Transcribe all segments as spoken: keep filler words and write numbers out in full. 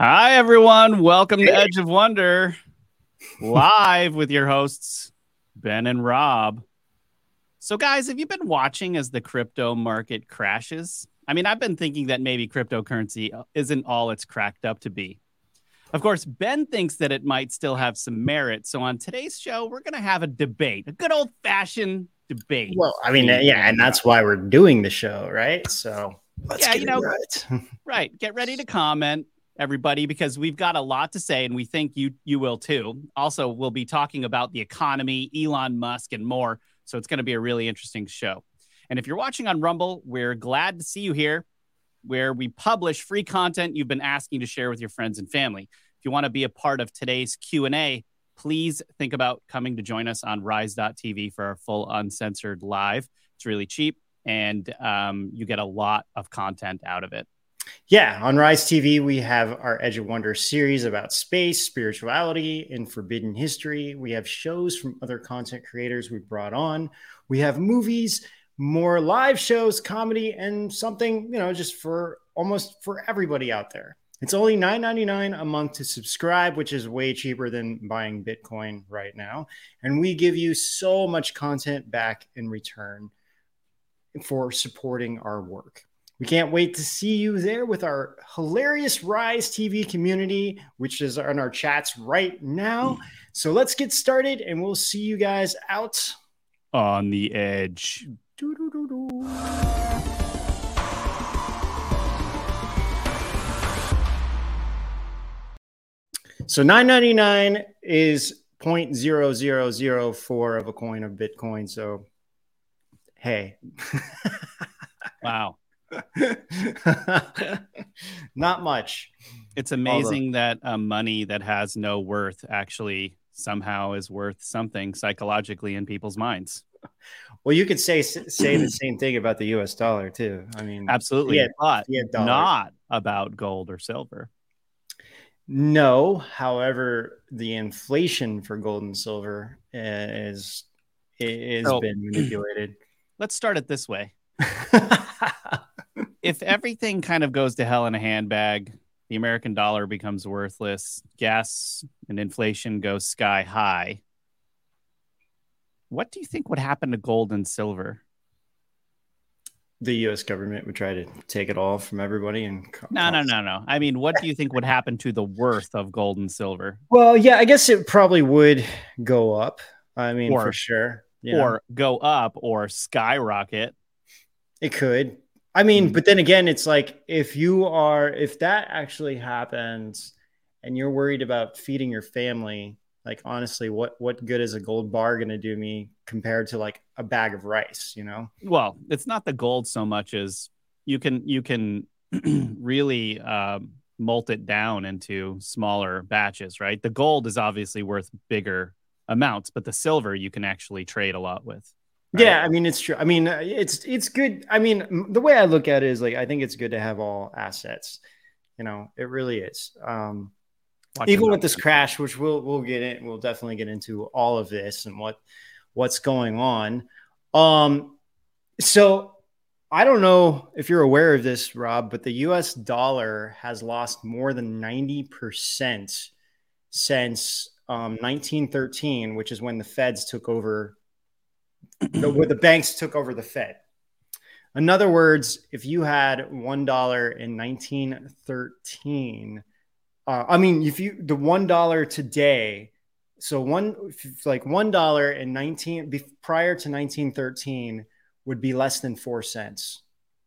Hi, everyone. Welcome to Edge of Wonder, live with your hosts, Ben and Rob. So, guys, have you been watching as the crypto market crashes? I mean, I've been thinking that maybe cryptocurrency isn't all it's cracked up to be. Of course, Ben thinks that it might still have some merit. So on today's show, we're going to have a debate, a good old-fashioned debate. Well, I mean, yeah, and that's why we're doing the show, right? So let's yeah, get you know, it right. Right. Get ready to comment, everybody, because we've got a lot to say, and we think you you will too. Also, we'll be talking about the economy, Elon Musk, and more. So it's going to be a really interesting show. And if you're watching on Rumble, we're glad to see you here, where we publish free content you've been asking to share with your friends and family. If you want to be a part of today's Q and A, please think about coming to join us on rise dot t v for our full uncensored live. It's really cheap, and um, you get a lot of content out of it. Yeah, on Rise T V, we have our Edge of Wonder series about space, spirituality, and forbidden history. We have shows from other content creators we brought on. We have movies, more live shows, comedy, and something, you know, just for almost for everybody out there. It's only nine ninety-nine a month to subscribe, which is way cheaper than buying Bitcoin right now. And we give you so much content back in return for supporting our work. We can't wait to see you there with our hilarious Rise T V community, which is on our chats right now. So let's get started, and we'll see you guys out on the edge. Doo-doo-doo-doo. So nine ninety-nine is zero point zero zero zero four of a coin of Bitcoin. So, hey. Wow. Not much. It's amazing Although, that uh, money that has no worth actually somehow is worth something psychologically in people's minds. Well, you could say say the same thing about the U S dollar too. I mean, absolutely, yeah, but not about gold or silver. No, however, the inflation for gold and silver is is so, been manipulated. Let's start it this way. If everything kind of goes to hell in a handbag, the American dollar becomes worthless, gas and inflation goes sky high, what do you think would happen to gold and silver? The U S government would try to take it all from everybody. And no, no, no, no. I mean, what do you think would happen to the worth of gold and silver? Well, yeah, I guess it probably would go up. I mean, or, for sure. Yeah. Or go up or skyrocket. It could. I mean, but then again, it's like if you are, if that actually happens and you're worried about feeding your family, like, honestly, what, what good is a gold bar going to do me compared to like a bag of rice, you know? Well, it's not the gold so much as you can, you can really um, molt it down into smaller batches, right? The gold is obviously worth bigger amounts, but the silver you can actually trade a lot with. Right? Yeah, I mean, it's true. I mean, it's it's good. I mean, the way I look at it is like, I think it's good to have all assets. You know, it really is. Um, even with this crash, which we'll we'll get in, we'll definitely get into all of this and what what's going on. Um, so I don't know if you're aware of this, Rob, but the U S dollar has lost more than ninety percent since um, nineteen thirteen, which is when the Feds took over. The, where the banks took over the Fed. In other words, if you had one dollar in nineteen thirteen, uh, I mean, if you the one dollar today, so one like one dollar in nineteen prior to nineteen thirteen would be less than four cents.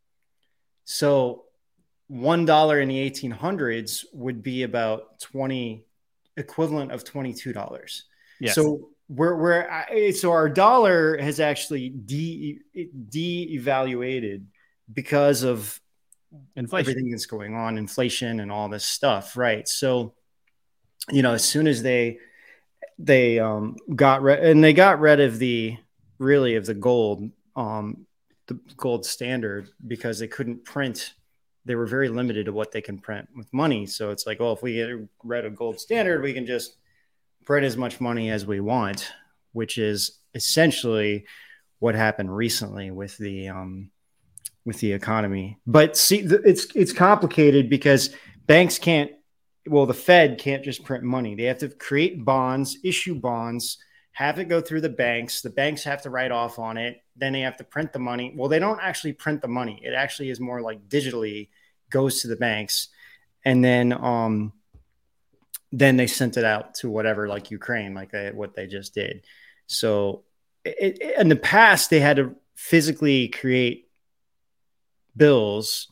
So one dollar in the eighteen hundreds would be about twenty equivalent of twenty-two dollars. Yes. So We're, we're, so our dollar has actually de, de-evaluated because of inflation. Everything that's going on, inflation and all this stuff, right? So, you know, as soon as they they um, got rid, and they got rid of the really of the gold, um, the gold standard, because they couldn't print. They were very limited to what they can print with money. So it's like, well, if we get rid of gold standard, we can just print as much money as we want, which is essentially what happened recently with the um, with the economy. But see, it's it's complicated because banks can't well, the Fed can't just print money. They have to create bonds, issue bonds, have it go through the banks. The banks have to write off on it. Then they have to print the money. Well, they don't actually print the money. It actually is more like digitally goes to the banks. And then, um, then they sent it out to whatever, like Ukraine, like they, what they just did. So it, it, in the past, they had to physically create bills,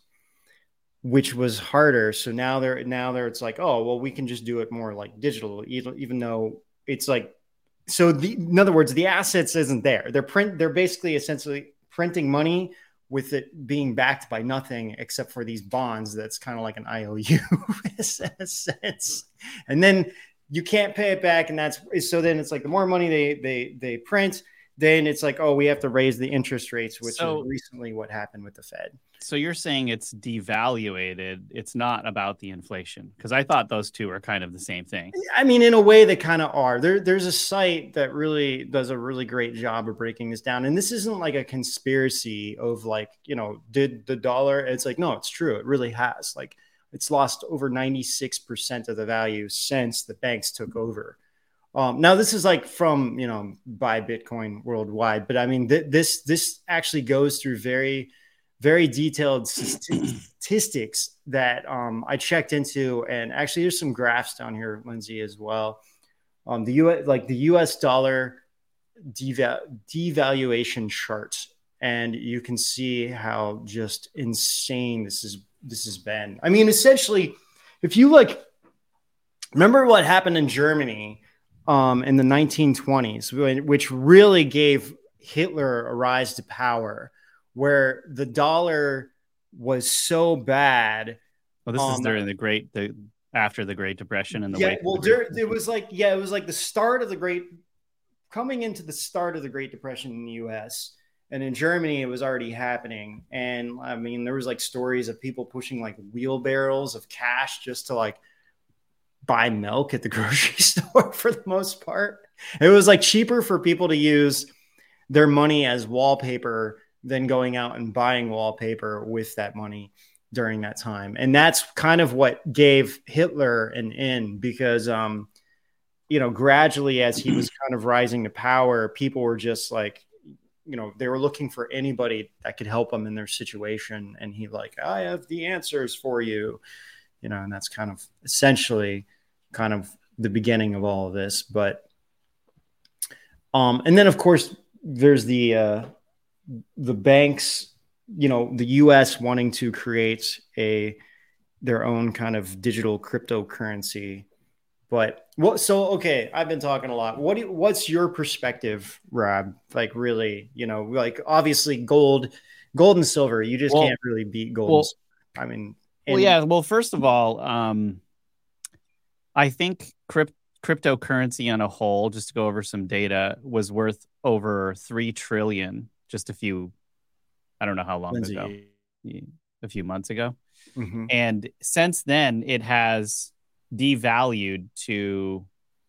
which was harder. So now they're now they're it's like, oh, well, we can just do it more like digital, even, even though it's like, so the, in other words, the assets isn't there. They're print. They're basically essentially printing money with it being backed by nothing except for these bonds. That's kind of like an I O U in a sense. And then you can't pay it back. And that's, so then it's like the more money they, they, they print, then it's like, oh, we have to raise the interest rates, which so, is recently what happened with the Fed. So you're saying it's devaluated. It's not about the inflation, because I thought those two are kind of the same thing. I mean, in a way they kind of are. There, there's a site that really does a really great job of breaking this down. And this isn't like a conspiracy of like, you know, did the dollar, it's like, no, it's true. It really has. Like, it's lost over ninety-six percent of the value since the banks took over. Um, now this is like from, you know, buy Bitcoin worldwide, but I mean, th- this, this actually goes through very, very detailed statistics that um, I checked into. And actually there's some graphs down here, Lindsay, as well. Um, the U S, like the U S dollar deval- devaluation chart. And you can see how just insane this is, this has been. I mean, essentially, if you like, remember what happened in Germany um, in the nineteen twenties, which really gave Hitler a rise to power, where the dollar was so bad. Well, this um, is during the great, the after the Great Depression and the yeah. way. Well, there, it was like, yeah, it was like the start of the Great, coming into the start of the Great Depression in the U S, and in Germany it was already happening. And I mean, there was like stories of people pushing like wheelbarrows of cash just to like buy milk at the grocery store for the most part. It was like cheaper for people to use their money as wallpaper than going out and buying wallpaper with that money during that time. And that's kind of what gave Hitler an in, because, um, you know, gradually as he was kind of rising to power, people were just like, you know, they were looking for anybody that could help them in their situation. And he like, I have the answers for you, you know, and that's kind of essentially kind of the beginning of all of this. But, um, and then of course there's the, uh, the banks, you know, the U S wanting to create a, their own kind of digital cryptocurrency. But what, so, okay, I've been talking a lot. What do you, what's your perspective, Rob? Like really, you know, like obviously gold, gold and silver, you just well, can't really beat gold. Well, I mean, and- well, yeah. Well, first of all, um, I think crypt, cryptocurrency on a whole, just to go over some data, was worth over three trillion just a few, I don't know how long Lindsay. ago, a few months ago. Mm-hmm. And since then it has devalued to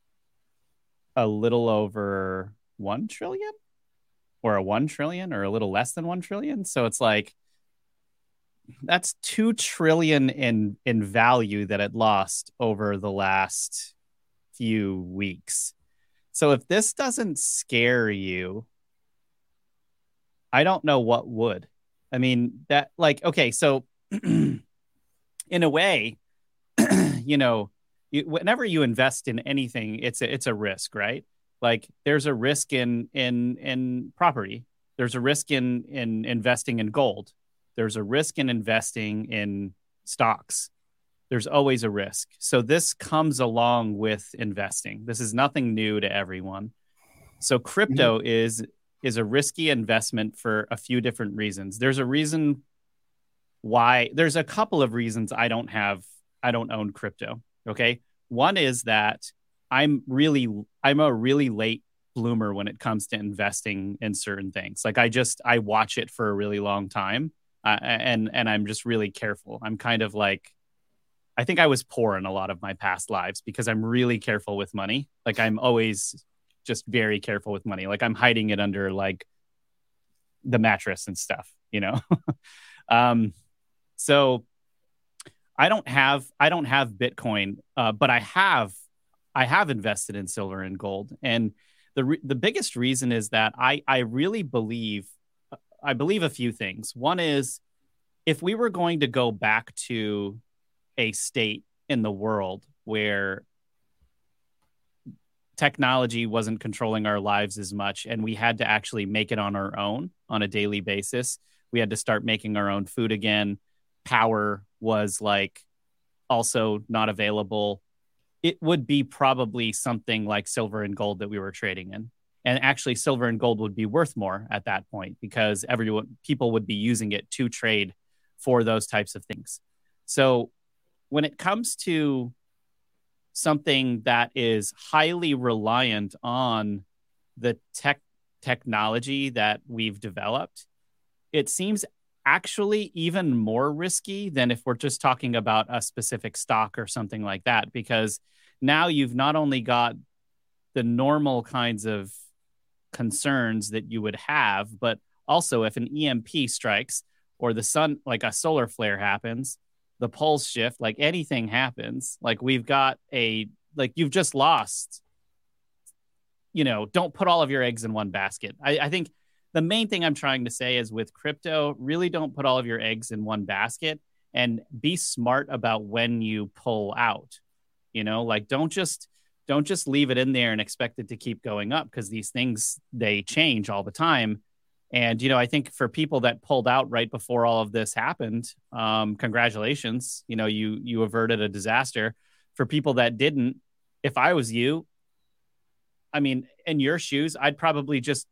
a little over one trillion or a one trillion or a little less than one trillion. So it's like, that's two trillion in, in value that it lost over the last few weeks. So if this doesn't scare you, I don't know what would. I mean, that like, okay, so in a way, you know, you, whenever you invest in anything, it's a, it's a risk, right? Like there's a risk in, in, in property. There's a risk in, in investing in gold. There's a risk in investing in stocks. There's always a risk. So this comes along with investing. This is nothing new to everyone. So crypto mm-hmm. is, is a risky investment for a few different reasons. There's a reason why, there's a couple of reasons I don't have, I don't own crypto. Okay. One is that I'm really, I'm a really late bloomer when it comes to investing in certain things. Like I just, I watch it for a really long time. Uh, and, and I'm just really careful. I'm kind of like, I think I was poor in a lot of my past lives because I'm really careful with money. Like I'm always just very careful with money. Like I'm hiding it under like the mattress and stuff, you know? um, so I don't have I don't have Bitcoin, uh, but I have I have invested in silver and gold, and the re- the biggest reason is that I I really believe I believe a few things. One is, if we were going to go back to a state in the world where technology wasn't controlling our lives as much and we had to actually make it on our own on a daily basis, we had to start making our own food again. Power was like also not available. It would be probably something like silver and gold that we were trading in. And actually silver and gold would be worth more at that point because everyone, people would be using it to trade for those types of things. So when it comes to something that is highly reliant on the tech technology that we've developed, it seems actually even more risky than if we're just talking about a specific stock or something like that, because now you've not only got the normal kinds of concerns that you would have, but also if an E M P strikes or the sun, like a solar flare happens, the poles shift, like anything happens, like we've got a, like you've just lost, you know, don't put all of your eggs in one basket. I, I think the main thing I'm trying to say is with crypto, really don't put all of your eggs in one basket and be smart about when you pull out, you know, like don't just, don't just leave it in there and expect it to keep going up, because these things, they change all the time. And, you know, I think for people that pulled out right before all of this happened, um, congratulations, you know, you, you averted a disaster. For people that didn't, if I was you, I mean, in your shoes, I'd probably just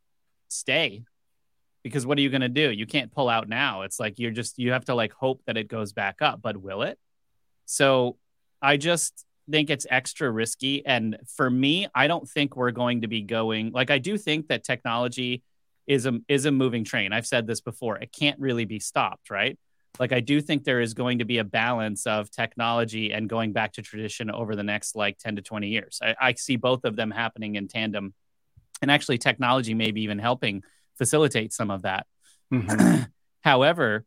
stay, because what are you going to do? You can't pull out now. It's like, you're just, you have to like hope that it goes back up, but will it? So I just think it's extra risky. And for me, I don't think we're going to be going, like, I do think that technology is a, is a moving train. I've said this before. It can't really be stopped, right? Like, I do think there is going to be a balance of technology and going back to tradition over the next like ten to twenty years. I, I see both of them happening in tandem. And actually technology may be even helping facilitate some of that. Mm-hmm. However,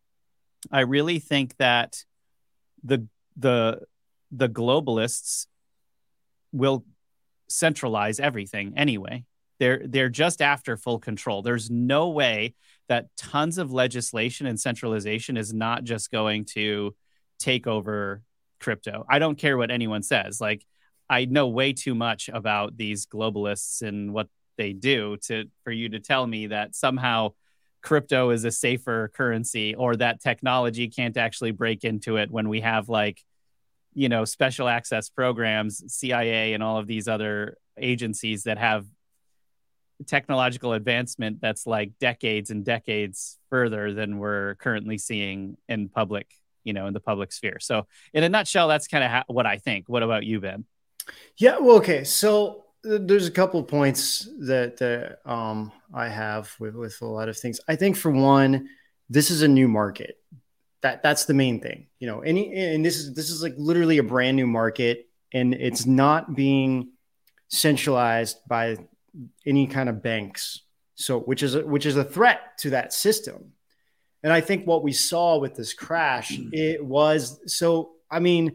I really think that the, the, the globalists will centralize everything anyway. They're they're just after full control. There's no way that tons of legislation and centralization is not just going to take over crypto. I don't care what anyone says. Like, I know way too much about these globalists and what they do to for you to tell me that somehow crypto is a safer currency, or that technology can't actually break into it when we have, like, you know, special access programs, C I A and all of these other agencies that have technological advancement that's like decades and decades further than we're currently seeing in public, you know, in the public sphere. So in a nutshell, that's kind of ha- what I think. What about you, Ben? Yeah, well, okay. So th- there's a couple of points that, that um, I have with, with a lot of things. I think for one, this is a new market. That that's the main thing, you know, any, and this is, this is like literally a brand new market, and it's not being centralized by any kind of banks. So, which is, a, which is a threat to that system. And I think what we saw with this crash, it was, so, I mean,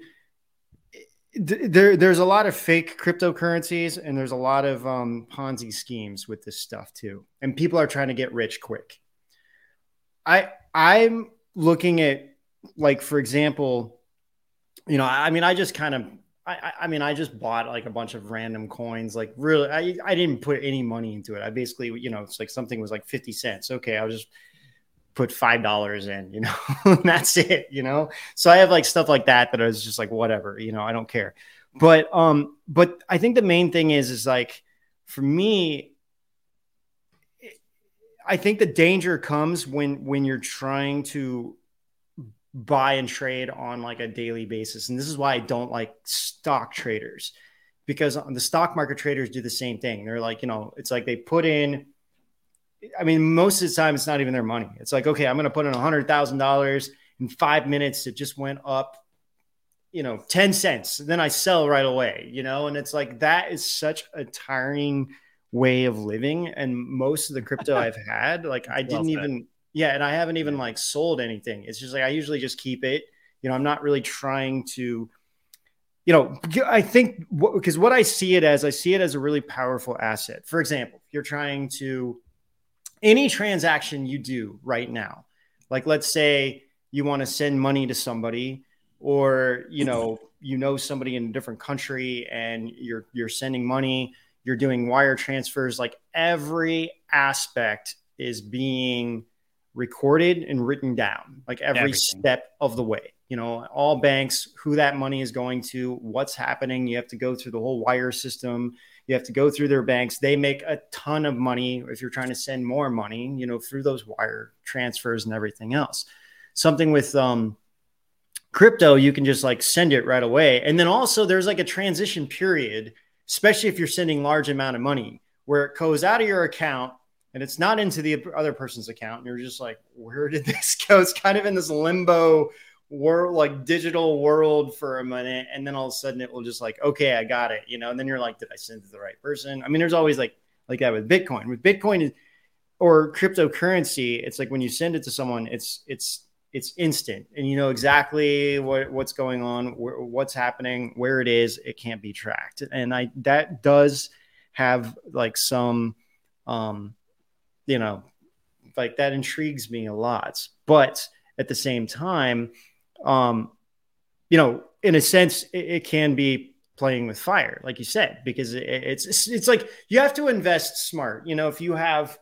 th- there, there's a lot of fake cryptocurrencies, and there's a lot of um, Ponzi schemes with this stuff too. And people are trying to get rich quick. I, I'm looking at, like, for example, you know, I mean, I just kind of, I, I mean, I just bought like a bunch of random coins. Like, really, I, I didn't put any money into it. I basically, you know, it's like something was like fifty cents. Okay, I'll just put five dollars in, you know, and that's it, you know? So I have like stuff like that that I was just like, whatever, you know, I don't care. But, um, but I think the main thing is, is like, for me, I think the danger comes when, when you're trying to buy and trade on like a daily basis. And this is why I don't like stock traders, because on the stock market, traders do the same thing. They're like, you know, it's like they put in, I mean, most of the time it's not even their money. It's like, okay, I'm going to put in a hundred thousand dollars in five minutes. It just went up, you know, ten cents. Then I sell right away, you know? And it's like, that is such a tiring way of living. And most of the crypto I've had, like I didn't well even, yeah. And I haven't even like sold anything. It's just like, I usually just keep it, You know, I'm not really trying to, you know, I think because what I see it as, I see it as a really powerful asset. For example, if you're trying to, any transaction you do right now, like let's say you want to send money to somebody, or, you know, you know, somebody in a different country and you're, you're sending money, you're doing wire transfers, like every aspect is being recorded and written down, like every Everything. step of the way. You know, all banks, who that money is going to, what's happening. You have to go through the whole wire system. You have to go through their banks. They make a ton of money if you're trying to send more money, you know, through those wire transfers and everything else. Something with um, crypto, you can just like send it right away. And then also there's like a transition period, especially if you're sending large amount of money, where it goes out of your account and it's not into the other person's account. And you're just like, where did this go? It's kind of in this limbo world, like digital world for a minute. And then all of a sudden it will just like, okay, I got it. You know, and then you're like, did I send it to the right person? I mean, there's always like, like that with Bitcoin. With Bitcoin or cryptocurrency, it's like when you send it to someone, it's, it's, it's instant and you know exactly what, what's going on, wh- what's happening, where it is. It can't be tracked. And I, that does have like some, um, you know, like that intrigues me a lot, but at the same time, um, you know, in a sense, it, it can be playing with fire, like you said, because it, it's, it's, it's like, you have to invest smart. You know, if you have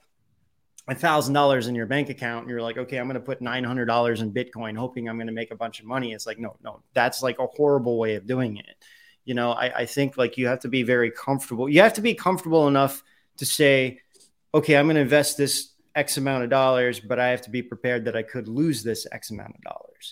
a thousand dollars in your bank account and you're like, okay, I'm going to put nine hundred dollars in Bitcoin, hoping I'm going to make a bunch of money. It's like, no, no, that's like a horrible way of doing it. You know, I, I think like you have to be very comfortable. You have to be comfortable enough to say, okay, I'm going to invest this X amount of dollars, but I have to be prepared that I could lose this X amount of dollars.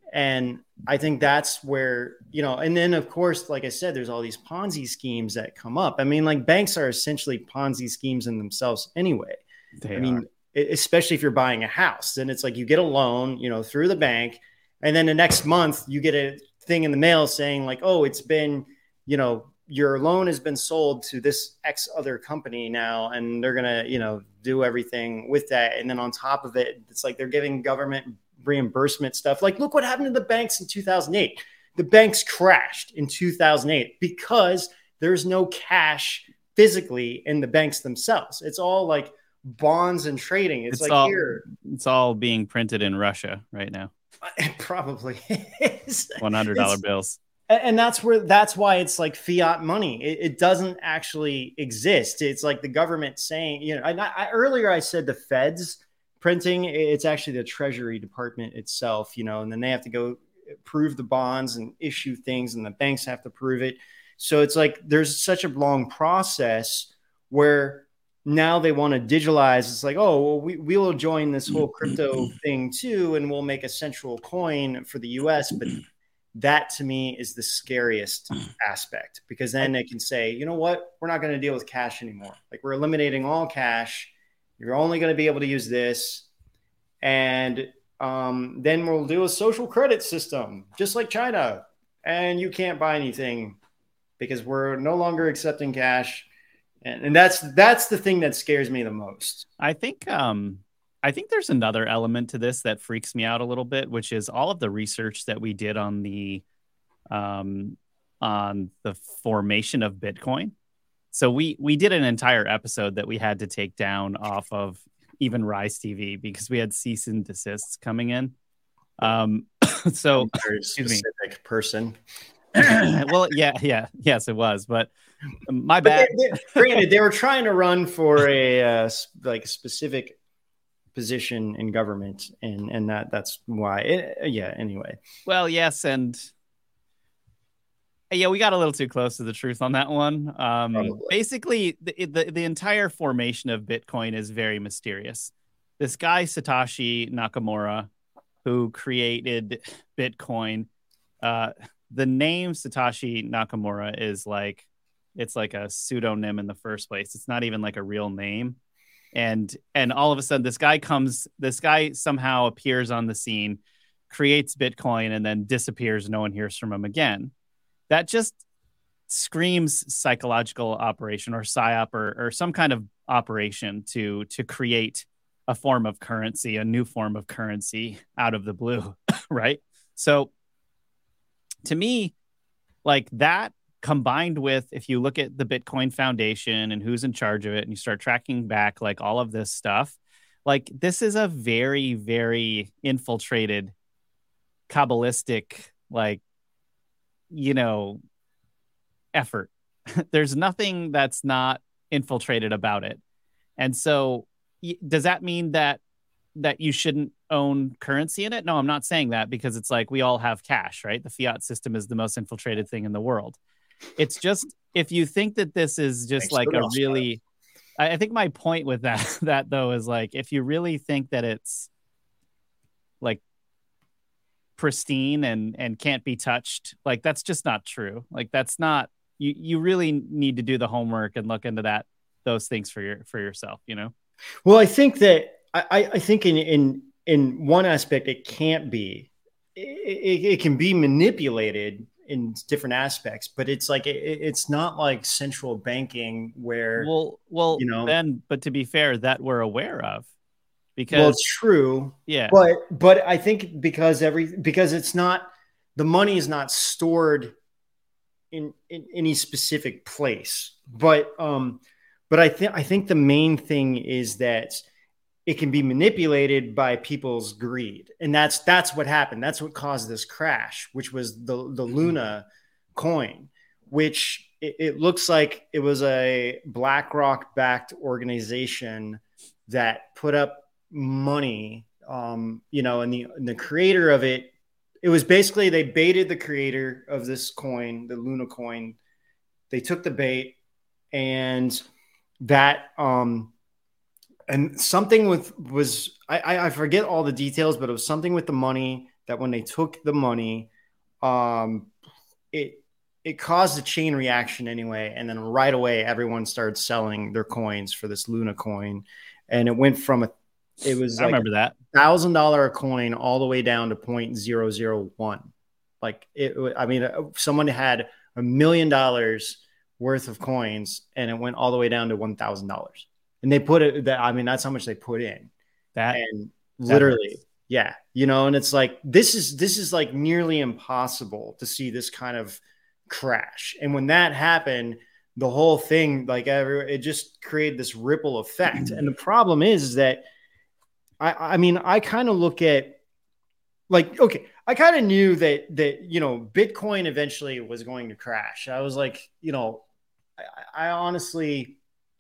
And I think that's where, you know, and then of course, like I said, there's all these Ponzi schemes that come up. I mean, like banks are essentially Ponzi schemes in themselves anyway. They I mean, are. Especially if you're buying a house, then it's like you get a loan, you know, through the bank. And then the next month you get a thing in the mail saying like, oh, it's been, you know, your loan has been sold to this X other company now, and they're going to, you know, do everything with that. And then on top of it, it's like they're giving government reimbursement stuff. Like, look what happened to the banks in two thousand eight. The banks crashed in two thousand eight because there's no cash physically in the banks themselves. It's all like bonds and trading. It's, it's like all, here. It's all being printed in Russia right now. It probably is. one hundred dollar it's, bills. And that's where, that's why it's like fiat money. It, it doesn't actually exist. It's like the government saying, you know, I, I, earlier I said the Fed's printing, it's actually the Treasury Department itself, you know, and then they have to go prove the bonds and issue things, and the banks have to prove it. So it's like, there's such a long process where now they want to digitalize. It's like, oh, well, we, we will join this whole crypto thing too, and we'll make a central coin for the U S. But that to me is the scariest aspect, because then they can say, you know what, we're not going to deal with cash anymore. Like, we're eliminating all cash. You're only going to be able to use this. And um, then we'll do a social credit system, just like China. And you can't buy anything because we're no longer accepting cash. And, and that's that's the thing that scares me the most. I think um, I think there's another element to this that freaks me out a little bit, which is all of the research that we did on the um, on the formation of Bitcoin. So we we did an entire episode that we had to take down off of even Rise T V because we had cease and desists coming in. Um, so very specific person. Well, yeah, yeah, yes, it was, but my bad. But they, they, granted, they were trying to run for a uh, like specific position in government, and and that that's why. It, yeah. Anyway. Well, yes, and yeah, we got a little too close to the truth on that one. Um, basically, the, the the entire formation of Bitcoin is very mysterious. This guy Satoshi Nakamoto, who created Bitcoin, uh, the name Satoshi Nakamoto is like, it's like a pseudonym in the first place. It's not even like a real name. And, and all of a sudden this guy comes, this guy somehow appears on the scene, creates Bitcoin, and then disappears. No one hears from him again. That just screams psychological operation or psyop or, or some kind of operation to, to create a form of currency, a new form of currency out of the blue. Right. So to me, like that combined with, if you look at the Bitcoin Foundation and who's in charge of it, and you start tracking back like all of this stuff, like this is a very, very infiltrated, Kabbalistic, like, you know, effort. There's nothing that's not infiltrated about it. And so does that mean that that you shouldn't own currency in it? No, I'm not saying that, because it's like we all have cash, right? The fiat system is the most infiltrated thing in the world. It's just, if you think that this is just Thanks like a really, I, I think my point with that, that though, is like, if you really think that it's like pristine and, and can't be touched, like, that's just not true. Like, that's not, you, you really need to do the homework and look into that, those things for your, for yourself, you know? Well, I think that, I, I think in, in, in one aspect, it can't be, it, it, it can be manipulated in different aspects, but it's like, it, it's not like central banking where, well, well, you know, then, but to be fair, that we're aware of, because, well, it's true. Yeah. But, but I think because every, because it's not, the money is not stored in, in any specific place, but, um, but I think, I think the main thing is that it can be manipulated by people's greed. And that's, that's what happened. That's what caused this crash, which was the, the Luna coin, which it, it looks like it was a BlackRock backed organization that put up money, um, you know, and the, and the creator of it, it was basically, they baited the creator of this coin, the Luna coin. They took the bait, and that, um, and something with was, I, I forget all the details, but it was something with the money that when they took the money, um, it, it caused a chain reaction anyway. And then right away, everyone started selling their coins for this Luna coin. And it went from a, it was I like remember that thousand dollar a coin all the way down to zero point zero zero one. Like it, I mean, someone had a million dollars worth of coins and it went all the way down to one thousand dollars. And they put it that, I mean, that's how much they put in that. And literally, that yeah, you know, and it's like, this is, this is like nearly impossible to see this kind of crash. And when that happened, the whole thing, like every, it just created this ripple effect. And the problem is, is that I, I mean, I kind of look at like, okay, I kind of knew that, that, you know, Bitcoin eventually was going to crash. I was like, you know, I, I honestly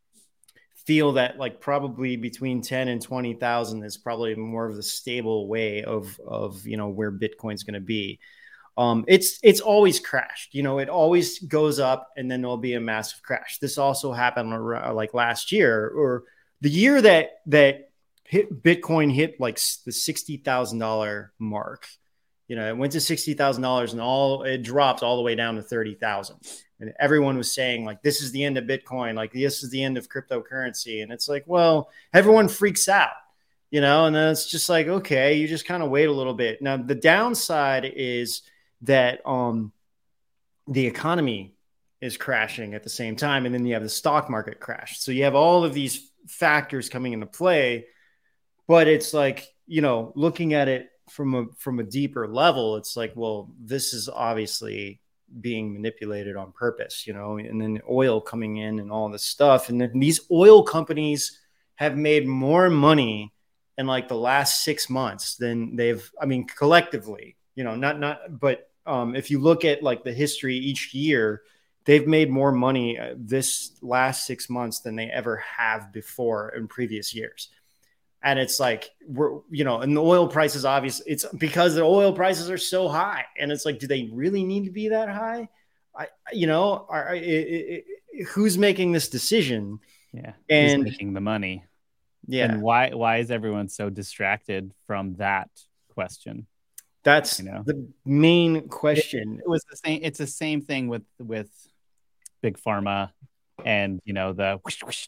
feel that like probably between ten and twenty thousand is probably more of the stable way of, of, you know, where Bitcoin's going to be. Um, it's, it's always crashed, you know, it always goes up and then there'll be a massive crash. This also happened around, like last year or the year that, that hit Bitcoin hit like the sixty thousand dollars mark. You know, it went to sixty thousand dollars and all it dropped all the way down to thirty thousand. And everyone was saying like, this is the end of Bitcoin. Like this is the end of cryptocurrency. And it's like, well, everyone freaks out, you know, and then it's just like, okay, you just kind of wait a little bit. Now, the downside is that um, the economy is crashing at the same time. And then you have the stock market crash. So you have all of these factors coming into play, but it's like, you know, looking at it from a, from a deeper level, it's like, well, this is obviously being manipulated on purpose, you know, and then oil coming in and all this stuff. And then these oil companies have made more money in like the last six months than they've, I mean, collectively, you know, not, not, but um, if you look at like the history each year, they've made more money uh, this last six months than they ever have before in previous years. And it's like, we're, you know, and the oil prices, obviously it's because the oil prices are so high. And it's like, do they really need to be that high? I, you know, are, it, it, it, who's making this decision? Yeah. And who's making the money. Yeah. And why, why is everyone so distracted from that question? That's, you know, the main question. It, it was the same. It's the same thing with, with big pharma and, you know, the, whoosh, whoosh,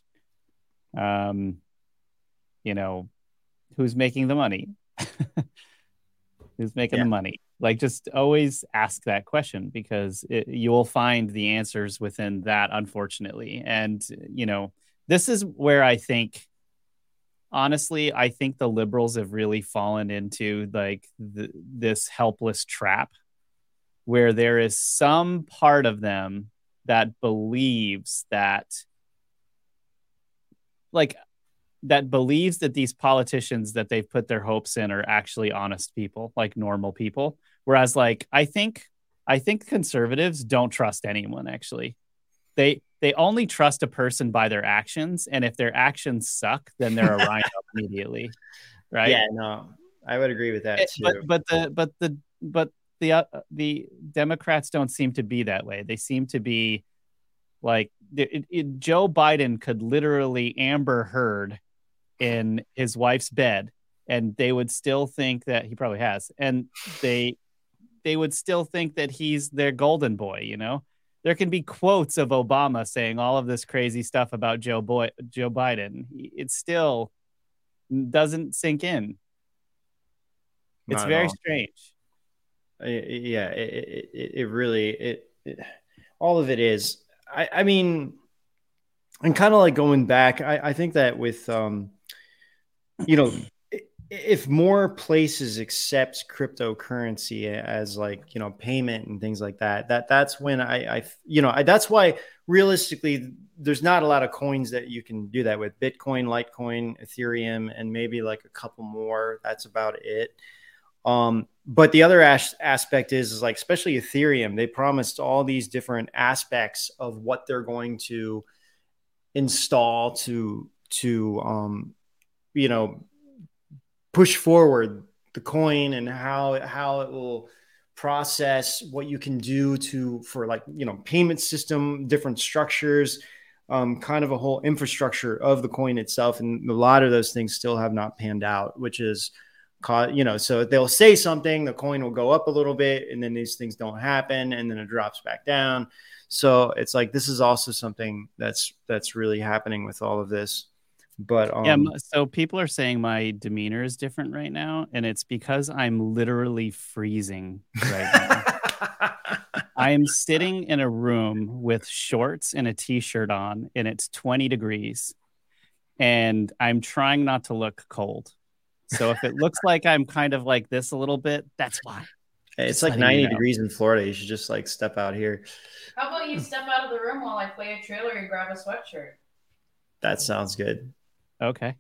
um, you know, who's making the money? Who's making yeah. the money? Like, just always ask that question because it, you'll find the answers within that, unfortunately. And, you know, this is where I think, honestly, I think the liberals have really fallen into like the, this helpless trap where there is some part of them that believes that, like, that believes that these politicians that they've put their hopes in are actually honest people, like normal people. Whereas, like, I think, I think conservatives don't trust anyone, actually. They, they only trust a person by their actions. And if their actions suck, then they're a rhino immediately. Right. Yeah, no, I would agree with that it, too. But, but the, but the, but the, uh, the Democrats don't seem to be that way. They seem to be like it, it, Joe Biden could literally Amber Heard in his wife's bed, and they would still think that he probably has, and they they would still think that he's their golden boy. You know, there can be quotes of Obama saying all of this crazy stuff about Joe Boy Joe Biden. It still doesn't sink in. It's very all. strange. Yeah, it it, it really it, it all of it is. I, I mean, and kind of like going back, I, I think that with um, you know, if more places accept cryptocurrency as like, you know, payment and things like that, that that's when I, I you know, I, that's why realistically, there's not a lot of coins that you can do that with. Bitcoin, Litecoin, Ethereum, and maybe like a couple more. That's about it. Um, but the other as- aspect is, is like, especially Ethereum, they promised all these different aspects of what they're going to install to, to, um, you know, push forward the coin and how, how it will process what you can do to, for like, you know, payment system, different structures, um, kind of a whole infrastructure of the coin itself. And a lot of those things still have not panned out, which is, you know, so they'll say something, the coin will go up a little bit, and then these things don't happen, and then it drops back down. So it's like, this is also something that's that's really happening with all of this. But um, yeah, so people are saying my demeanor is different right now, and it's because I'm literally freezing right now. I am sitting in a room with shorts and a t-shirt on, and it's twenty degrees, and I'm trying not to look cold. So if it looks like I'm kind of like this a little bit, that's why. It's just like ninety degrees in Florida. You should just like step out here. How about you step out of the room while I play a trailer and grab a sweatshirt? That sounds good. Okay.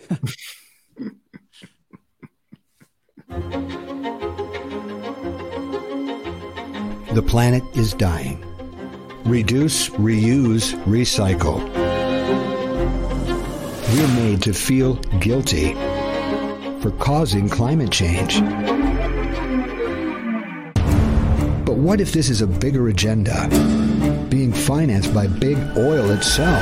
The planet is dying. Reduce, reuse, recycle. We're made to feel guilty for causing climate change. But what if this is a bigger agenda, being financed by big oil itself?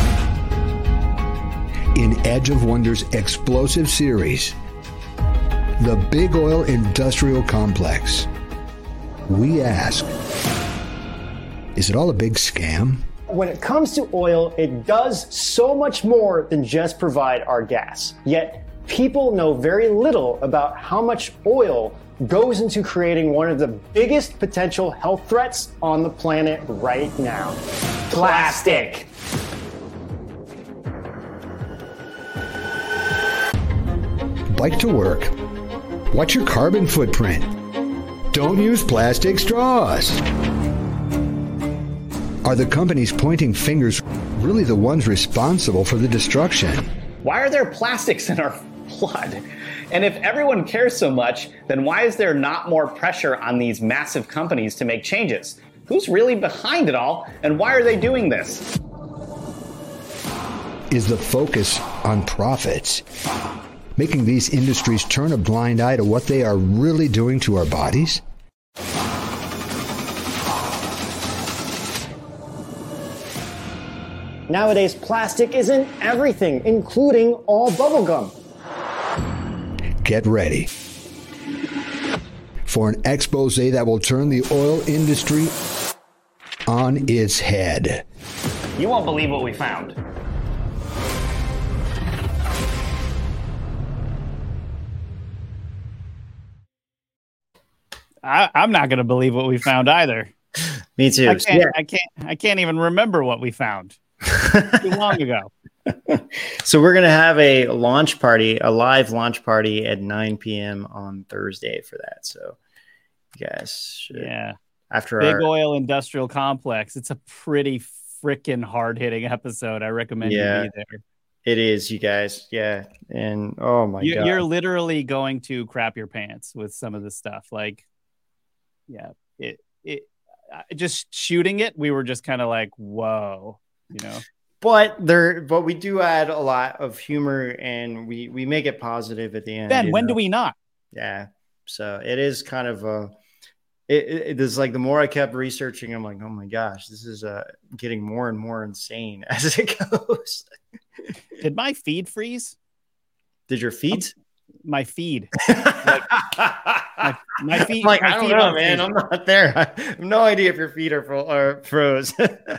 In Edge of Wonder's explosive series, The Big Oil Industrial Complex, we ask, is it all a big scam? When it comes to oil, it does so much more than just provide our gas. Yet, people know very little about how much oil goes into creating one of the biggest potential health threats on the planet right now. Plastic. Bike to work. Watch your carbon footprint. Don't use plastic straws. Are the companies pointing fingers really the ones responsible for the destruction? Why are there plastics in our blood? And if everyone cares so much, then why is there not more pressure on these massive companies to make changes? Who's really behind it all, and why are they doing this? Is the focus on profits making these industries turn a blind eye to what they are really doing to our bodies? Nowadays, plastic is in everything, including all bubblegum. Get ready for an expose that will turn the oil industry on its head. You won't believe what we found. I, I'm not going to believe what we found either. Me too. I can't, yeah. I can't. I can't even remember what we found too long ago. So we're going to have a launch party, a live launch party at nine p.m. on Thursday for that. So you guys should yeah. after Big our Oil Industrial Complex. It's a pretty freaking hard hitting episode. I recommend yeah, you be there. It is, you guys. Yeah. And oh my you, God. You're literally going to crap your pants with some of the stuff. Like, yeah, it, it, uh, just shooting it, we were just kind of like, whoa, you know. But there, but we do add a lot of humor, and we we make it positive at the end. Ben, when know? do we not? Yeah. So it is kind of a. It, it, it is like the more I kept researching, I'm like, oh my gosh, this is uh, getting more and more insane as it goes. Did my feed freeze? Did your feet? Um, my feed. Like, my, my feet. Like, my I don't feet know, man. freezing. I'm not there. I have no idea if your feet are, fro- are froze.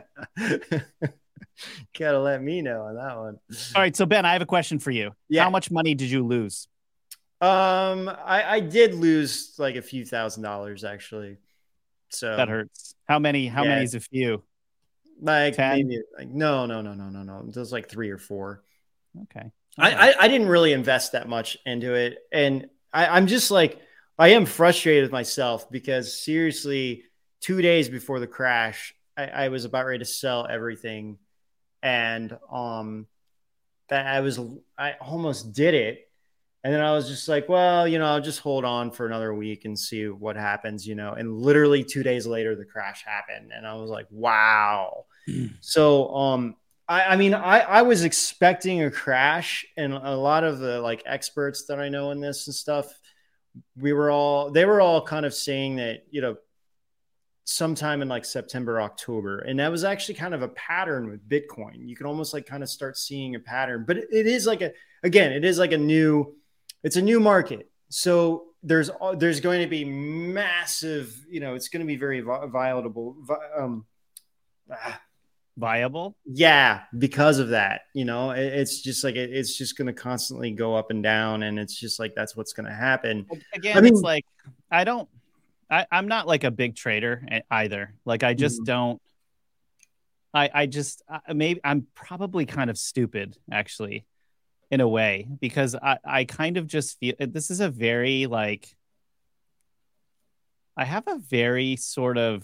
Gotta let me know on that one. All right. So, Ben, I have a question for you. Yeah. How much money did you lose? Um, I, I did lose like a few thousand dollars actually. So that hurts. How many? How yeah. many is a few? Like ten? maybe like no, no, no, no, no, no. It was like three or four. Okay. I, I, I didn't really invest that much into it. And I, I'm just like, I am frustrated with myself because seriously, two days before the crash, I, I was about ready to sell everything. And um, that I was, I almost did it. And then I was just like, well, you know, I'll just hold on for another week and see what happens, you know. And literally two days later, the crash happened. And I was like, wow. So, um, I, I mean, I, I was expecting a crash, and a lot of the like experts that I know in this and stuff, we were all, they were all kind of saying that, you know, sometime in like September, October. And that was actually kind of a pattern with Bitcoin. You can almost like kind of start seeing a pattern, but it, it is like a, again, it is like a new, it's a new market. So there's, there's going to be massive, you know, it's going to be very viable. Um, ah, viable. Yeah. Because of that, you know, it, it's just like, it, it's just going to constantly go up and down. And it's just like, that's what's going to happen. Again, I mean, it's like, I don't, I, I'm not like a big trader either. Like, I just mm-hmm. don't, I, I just, I, maybe I'm probably kind of stupid actually in a way, because I, I kind of just feel this is a very like, I have a very sort of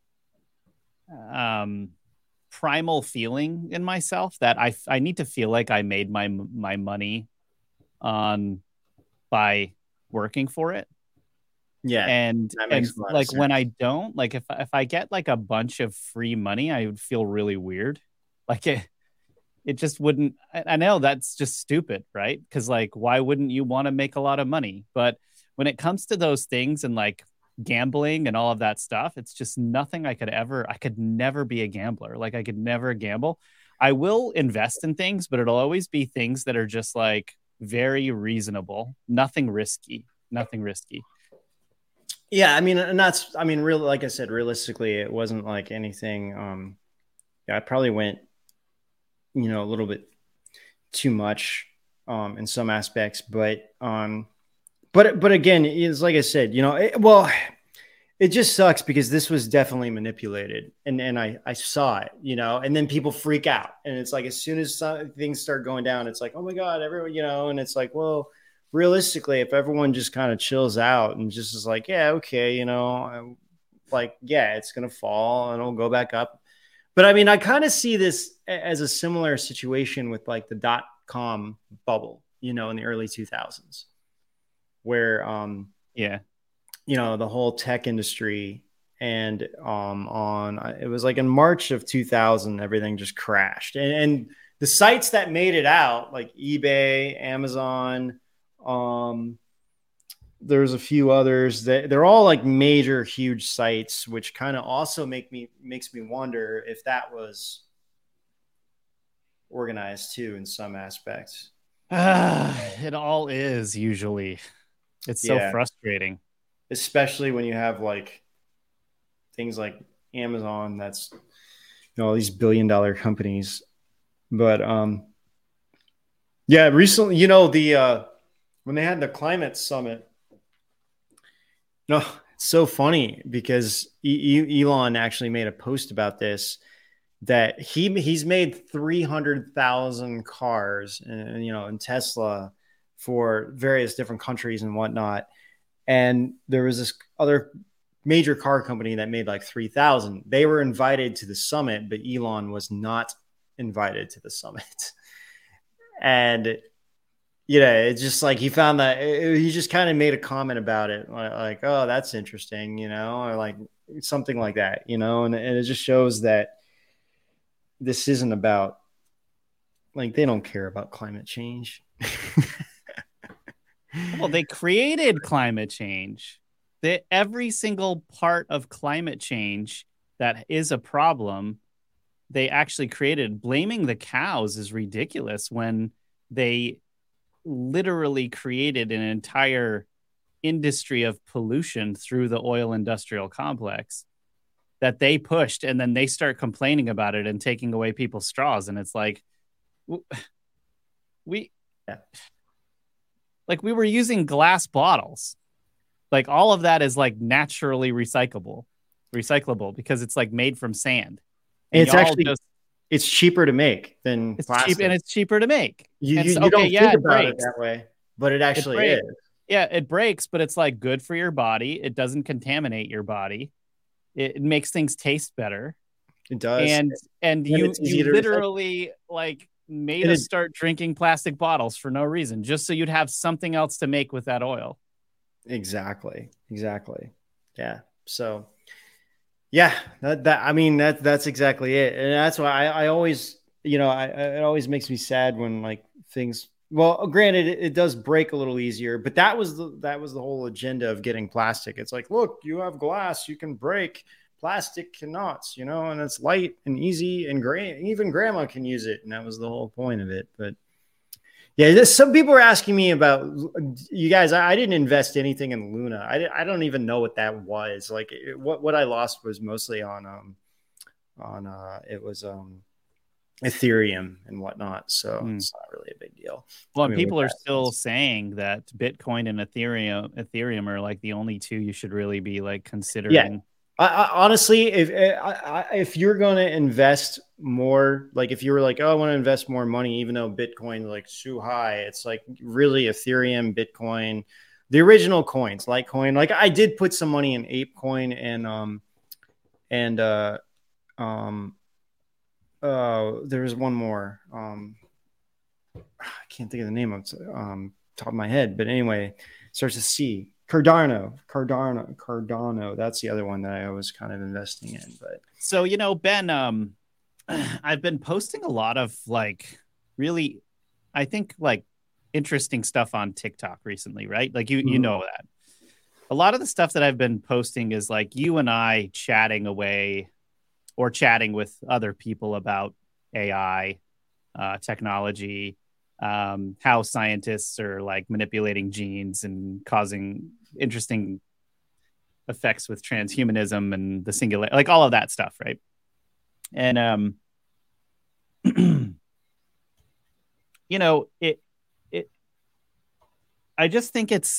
um, primal feeling in myself that I, I need to feel like I made my, my money on by working for it. Yeah. And, and like when I don't, like if, if I get like a bunch of free money, I would feel really weird. Like it, it just wouldn't, I know that's just stupid, right? Because like, why wouldn't you want to make a lot of money? But when it comes to those things and like gambling and all of that stuff, it's just nothing I could ever, I could never be a gambler. Like I could never gamble. I will invest in things, but it'll always be things that are just like very reasonable, nothing risky, nothing risky. Yeah, I mean, and that's, I mean, real, like I said, realistically, it wasn't like anything. Um, yeah, I probably went, you know, a little bit too much um, in some aspects, but, um, but, but again, it's like I said, you know, it, well, it just sucks because this was definitely manipulated, and and I I saw it, you know, and then people freak out, and it's like as soon as some, things start going down, it's like, oh my God, everyone, you know, and it's like, well, realistically, if everyone just kind of chills out and just is like, yeah, okay, you know, like, yeah, it's going to fall and it'll go back up. But I mean, I kind of see this as a similar situation with like the dot-com bubble, you know, in the early two thousands, where, um, yeah, you know, the whole tech industry, and um, on, it was like in March of two thousand, everything just crashed. And, and the sites that made it out, like eBay, Amazon, Um, there's a few others that they're all like major, huge sites, which kind of also make me makes me wonder if that was organized too in some aspects. Uh, it all is usually. It's so yeah. frustrating, especially when you have like things like Amazon. That's, you know, all these billion dollar companies. But um, yeah, recently, you know, the uh. when they had the climate summit, no, it's so funny because e- Elon actually made a post about this, that he he's made three hundred thousand cars, and you know, in Tesla for various different countries and whatnot. And there was this other major car company that made like three thousand. They were invited to the summit, but Elon was not invited to the summit. And, you know, it's just like he found that it, he just kind of made a comment about it. Like, like, oh, that's interesting, you know, or like something like that, you know, and, and it just shows that this isn't about, like, they don't care about climate change. Well, they created climate change. They, every single part of climate change that is a problem, they actually created. Blaming the cows is ridiculous when they literally created an entire industry of pollution through the oil industrial complex that they pushed, and then they start complaining about it and taking away people's straws. And it's like, we, yeah. like we were using glass bottles. Like all of that is like naturally recyclable, recyclable because it's like made from sand. And it's actually just, it's cheaper to make than it's plastic. cheap, and it's cheaper to make. You, and you, so, you okay, don't yeah, think it about breaks. it that way, but it actually it is. Yeah, it breaks, but it's like good for your body. It doesn't contaminate your body. It, it makes things taste better. It does. And and, and you, you literally like made and us it, start drinking plastic bottles for no reason, just so you'd have something else to make with that oil. Exactly. Exactly. Yeah. So, yeah, that, that, I mean, that, that's exactly it. And that's why I, I always, you know, I, it always makes me sad when like things, well, granted it, it does break a little easier, but that was the, that was the whole agenda of getting plastic. It's like, look, you have glass, you can break, plastic cannot, you know, and it's light and easy, and gra- even grandma can use it. And that was the whole point of it. But yeah, some people are asking me about, you guys, I, I didn't invest anything in Luna. I, I don't even know what that was. Like it, what, what I lost was mostly on, um, on, uh, it was, um, Ethereum and whatnot. So mm. it's not really a big deal. Well, and people are still is. saying that Bitcoin and Ethereum, Ethereum are like the only two you should really be like considering. Yeah. I, I, honestly, if I, if you're going to invest more, like if you were like, oh, I want to invest more money, even though Bitcoin like so high, it's like really Ethereum, Bitcoin, the original coins, Litecoin. Like I did put some money in ApeCoin and um and uh um uh there's one more. Um, I can't think of the name of it, um top of my head, but anyway, starts with C. Cardano, Cardano, Cardano. That's the other one that I was kind of investing in. But so, you know, Ben, um, I've been posting a lot of like really, I think like interesting stuff on TikTok recently, right? Like you, mm-hmm. you know that. A lot of the stuff that I've been posting is like you and I chatting away or chatting with other people about A I, uh, technology, um, how scientists are like manipulating genes and causing interesting effects with transhumanism and the singular, like all of that stuff. Right. And, um, you know, it, it, I just think it's,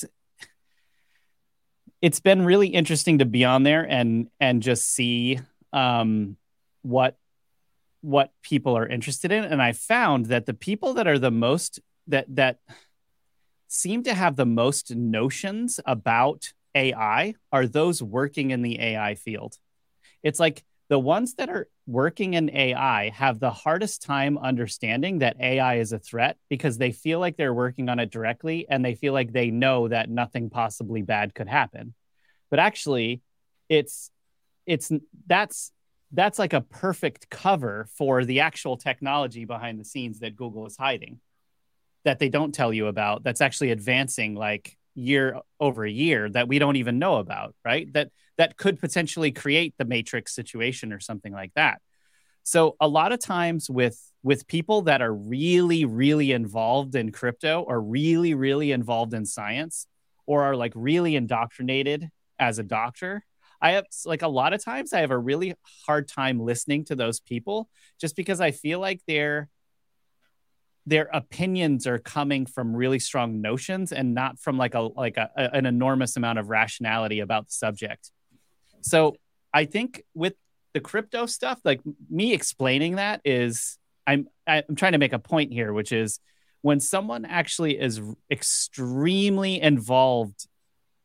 it's been really interesting to be on there and, and just see, um, what, what people are interested in. And I found that the people that are the most that that seem to have the most notions about A I are those working in the A I field. It's like the ones that are working in A I have the hardest time understanding that A I is a threat because they feel like they're working on it directly and they feel like they know that nothing possibly bad could happen. But actually, it's it's that's that's like a perfect cover for the actual technology behind the scenes that Google is hiding, that they don't tell you about, that's actually advancing like year over year that we don't even know about, right? That that could potentially create the Matrix situation or something like that. So a lot of times with with people that are really, really involved in crypto or really, really involved in science or are like really indoctrinated as a doctor, I have like a lot of times I have a really hard time listening to those people just because I feel like their their opinions are coming from really strong notions and not from like a like a, a, an enormous amount of rationality about the subject. So I think with the crypto stuff, like me explaining that is I'm I'm trying to make a point here, which is when someone actually is extremely involved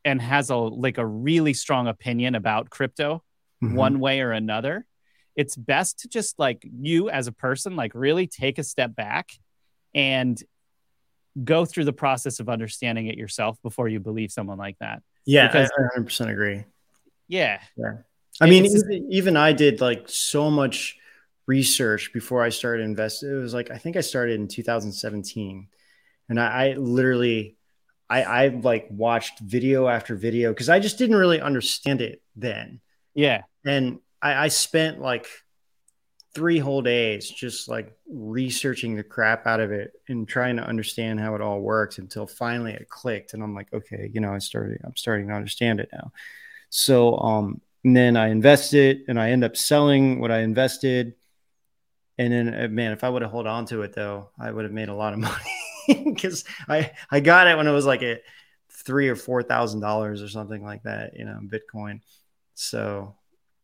and has a like a really strong opinion about crypto mm-hmm. one way or another, it's best to just like you as a person, like really take a step back and go through the process of understanding it yourself before you believe someone like that. Yeah, because, I one hundred percent agree. Yeah. Yeah. I mean, even, even I did like so much research before I started investing. It was like, I think I started in two thousand seventeen, and I, I literally, I, I like watched video after video because I just didn't really understand it then. Yeah. And I, I spent like three whole days just like researching the crap out of it and trying to understand how it all works until finally it clicked. And I'm like, okay, you know, I started, I'm starting to understand it now. So, um, and then I invested and I end up selling what I invested. And then, man, if I would have held on to it though, I would have made a lot of money because I, I got it when it was like at three or four thousand dollars or something like that, you know, Bitcoin. So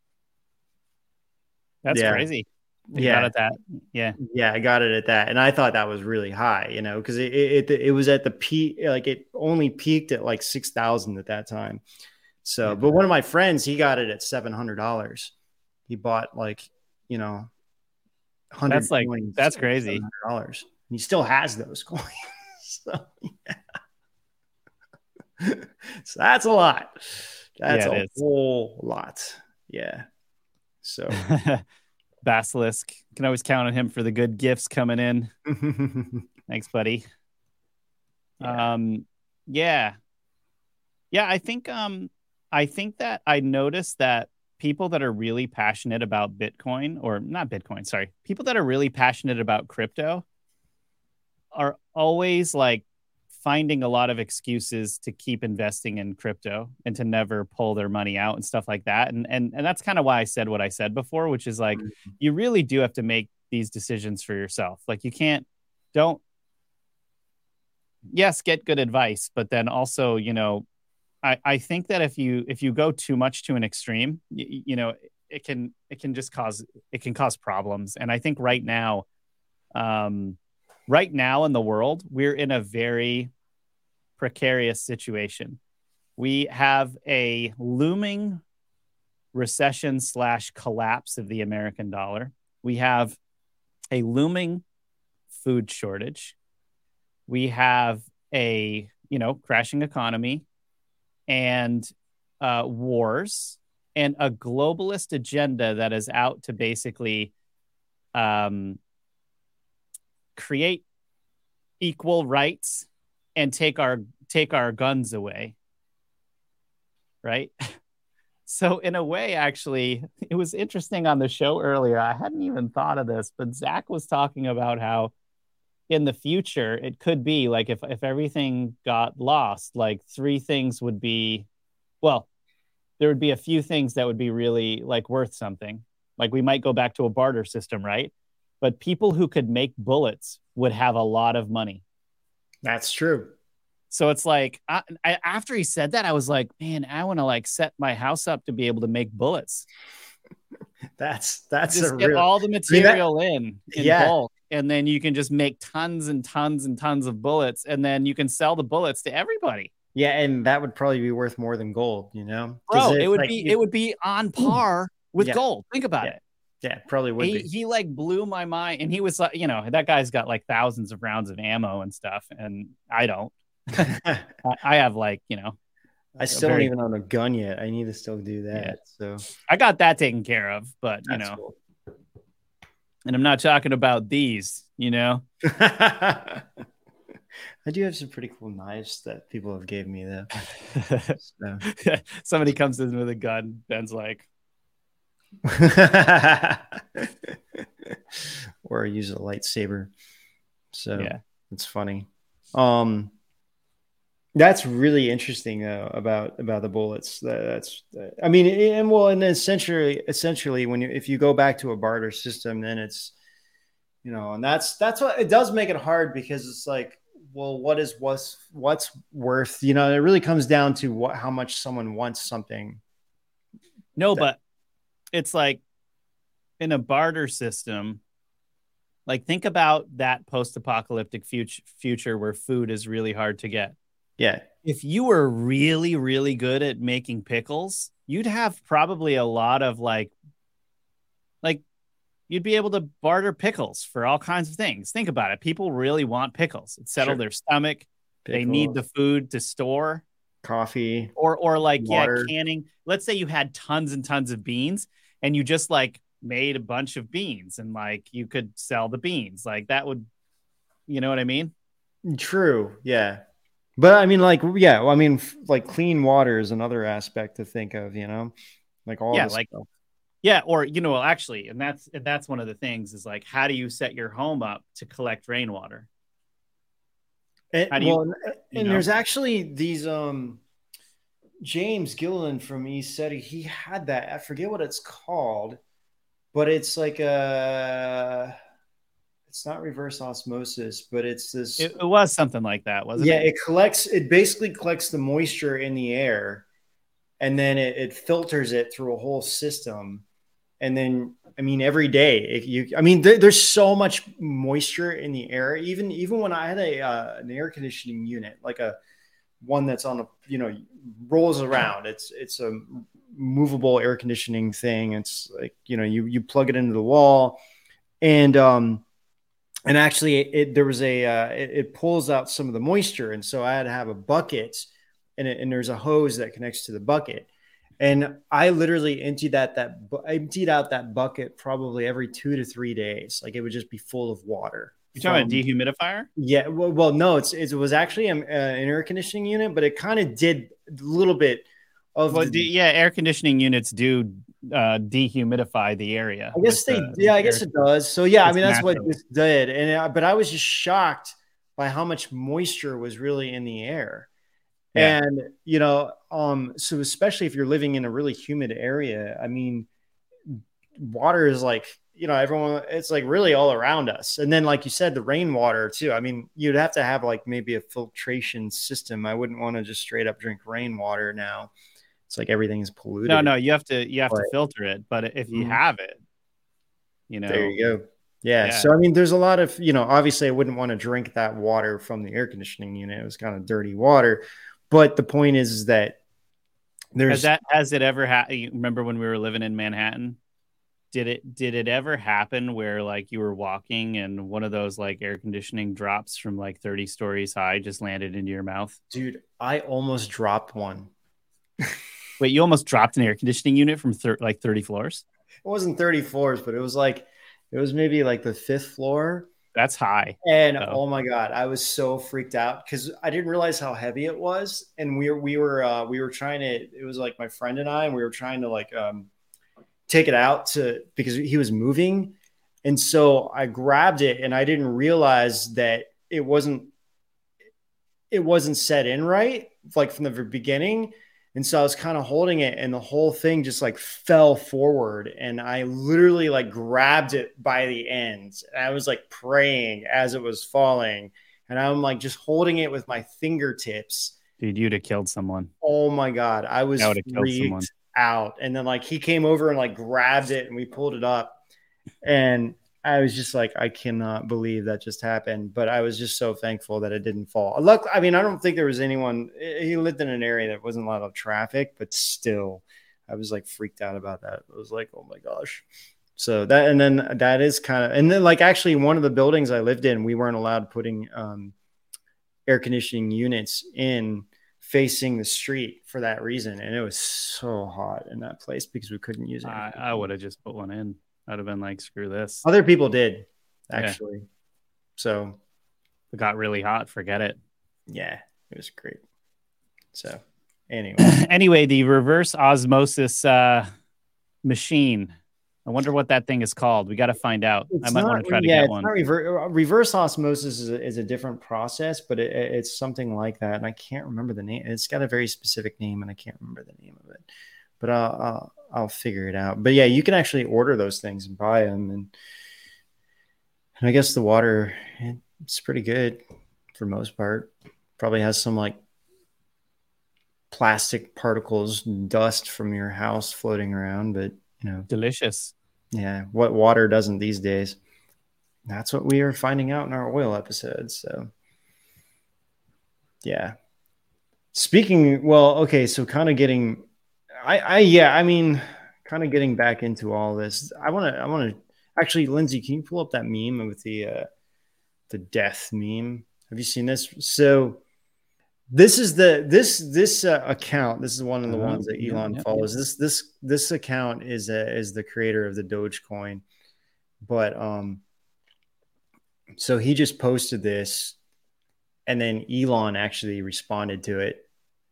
that's yeah. crazy. You yeah. got it that. Yeah. Yeah. I got it at that. And I thought that was really high, you know, cause it, it, it was at the peak, like it only peaked at like six thousand at that time. So, but one of my friends, he got it at seven hundred dollars. He bought like, you know, one hundred that's like, coins that's crazy. dollars. He still has those coins. So, yeah. So that's a lot. That's yeah, a is. whole lot. Yeah. So Basilisk, can always count on him for the good gifts coming in. Thanks, buddy. Yeah. Um, yeah. Yeah, I think um I think that I noticed that people that are really passionate about Bitcoin, or not Bitcoin, sorry, people that are really passionate about crypto are always like finding a lot of excuses to keep investing in crypto and to never pull their money out and stuff like that. And and and that's kind of why I said what I said before, which is like, mm-hmm. you really do have to make these decisions for yourself. Like you can't, don't, yes, get good advice, but then also, you know, I, I think that if you if you go too much to an extreme, you, you know, it can it can just cause it can cause problems. And I think right now, um, right now in the world, we're in a very precarious situation. We have a looming recession slash collapse of the American dollar. We have a looming food shortage. We have a, you know, crashing economy. And uh, wars and a globalist agenda that is out to basically um, create equal rights and take our take our guns away. Right. So in a way, actually, it was interesting on the show earlier. I hadn't even thought of this, but Zach was talking about how in the future, it could be like if, if everything got lost, like three things would be, well, there would be a few things that would be really like worth something. Like we might go back to a barter system, right? But people who could make bullets would have a lot of money. That's true. So it's like, I, I, after he said that, I was like, man, I want to like set my house up to be able to make bullets. That's, that's just a get real, all the material I mean, that, in, in yeah. bulk. And then you can just make tons and tons and tons of bullets. And then you can sell the bullets to everybody. Yeah. And that would probably be worth more than gold, you know? Bro, it would like, be, you, it would be on par with yeah. gold. Think about yeah. it. Yeah, probably would he, be. He like blew my mind. And he was like, you know, that guy's got like thousands of rounds of ammo and stuff. And I don't. I have like, you know, I still very, don't even own a gun yet. I need to still do that. Yeah. So I got that taken care of, but you That's know, cool. And I'm not talking about these, you know. I do have some pretty cool knives that people have gave me though. So. Somebody comes in with a gun, Ben's like, or I use a lightsaber. So yeah, it's funny. Um, that's really interesting though about about the bullets. That's, I mean, and well, and essentially, essentially, when you if you go back to a barter system, then it's, you know, and that's that's what it does make it hard because it's like, well, what is what's what's worth? You know, it really comes down to what how much someone wants something. No, that, but it's like in a barter system. Like think about that post-apocalyptic future future where food is really hard to get. Yeah. If you were really, really good at making pickles, you'd have probably a lot of like, like you'd be able to barter pickles for all kinds of things. Think about it. People really want pickles. It settled Sure. their stomach. Pickles, they need the food to store. Coffee. Or, or like, water. yeah, canning. Let's say you had tons and tons of beans and you just like made a bunch of beans and like you could sell the beans. Like that would, you know what I mean? True. Yeah. But I mean, like, yeah, well, I mean, f- like clean water is another aspect to think of, you know, like all Yeah, this like- stuff. Yeah, or you know, actually, and that's and that's one of the things is like, how do you set your home up to collect rainwater? And, How do you- well, and, you and know? there's actually these, um, James Gilliland from ECETI, he had that. I forget what it's called, but it's like a, it's not reverse osmosis, but it's this. It, it was something like that, wasn't yeah, it? it collects, it basically collects the moisture in the air and then it, it filters it through a whole system. And then, I mean, every day, if you, I mean, there, there's so much moisture in the air. Even, even when I had a, uh, an air conditioning unit, like a one that's on a, you know, rolls around, it's, it's a movable air conditioning thing. It's like, you know, you, you plug it into the wall and, um, and actually it, there was a, uh, it, it pulls out some of the moisture. And so I had to have a bucket and, it, and there's a hose that connects to the bucket. And I literally emptied that, that emptied out that bucket probably every two to three days. Like it would just be full of water. You're talking about a dehumidifier? Yeah. Well, well no, it's, it was actually an, uh, an air conditioning unit, but it kind of did a little bit of Well, the, do, yeah, air conditioning units do uh, dehumidify the area. I guess they, the, yeah, I guess air. it does. So yeah, I It's mean, that's natural. what this did. And, uh, but I was just shocked by how much moisture was really in the air. Yeah. And, you know, um, so especially if you're living in a really humid area, I mean, water is like, you know, everyone, it's like really all around us. And then, like you said, the rainwater too. I mean, you'd have to have like maybe a filtration system. I wouldn't want to just straight up drink rainwater now. It's like everything's polluted. No, no, you have to you have Right. to filter it. But if you Mhm. have it, you know, There you go. Yeah. Yeah. So, I mean, there's a lot of, you know, obviously I wouldn't want to drink that water from the air conditioning unit. It was kind of dirty water. But the point is, is that there's Has that has it ever happened? You remember when we were living in Manhattan? Did it did it ever happen where like you were walking and one of those like air conditioning drops from like thirty stories high just landed into your mouth? dude, I almost dropped one. Wait, you almost dropped an air conditioning unit from thir- like thirty floors? It wasn't thirty floors, but it was like, it was maybe like the fifth floor. That's high. And Oh. oh my God, I was so freaked out because I didn't realize how heavy it was. And we were, we were, uh, we were trying to, it was like my friend and I, and we were trying to like, um, take it out to, because he was moving. And so I grabbed it and I didn't realize that it wasn't, it wasn't set in right, like from the very beginning. And so I was kind of holding it and the whole thing just like fell forward. And I literally like grabbed it by the ends. And I was like praying as it was falling. And I'm like just holding it with my fingertips. Dude, you'd have killed someone. Oh my God. I was That would've killed someone. freaked out. And then like he came over and like grabbed it and we pulled it up. And I was just like, I cannot believe that just happened. But I was just so thankful that it didn't fall. Look, I mean, I don't think there was anyone. He lived in an area that wasn't a lot of traffic, but still, I was like freaked out about that. I was like, oh my gosh. So that, and then that is kind of, and then like actually one of the buildings I lived in, we weren't allowed putting um, air conditioning units in facing the street for that reason. And it was so hot in that place because we couldn't use it. I, I would have just put one in. I'd have been like, screw this. Other people did actually. Yeah. So it got really hot. Forget it. Yeah, it was great. So anyway, anyway, the reverse osmosis uh, machine. I wonder what that thing is called. We got to find out. It's I might not, want to try to yeah, get it's one. Not rever- reverse osmosis is a, is a different process, but it, it's something like that. And I can't remember the name. It's got a very specific name and I can't remember the name of it, but I'll, I'll, I'll figure it out. But yeah, you can actually order those things and buy them. And, and I guess the water, it's pretty good for the most part. Probably has some like plastic particles and dust from your house floating around, but you know, delicious. Yeah. What water doesn't these days. That's what we are finding out in our oil episodes. So yeah. Speaking, well, okay, so kind of getting, I, I, yeah, I mean, kind of getting back into all this. I want to, I want to actually, Lindsay, can you pull up that meme with the, uh, the death meme? Have you seen this? So this is the, this, this uh, account. This is one of the uh-huh. ones that Elon yeah, yeah, follows. Yeah. This, this, this account is a, is the creator of the Dogecoin, but um, so he just posted this. And then Elon actually responded to it.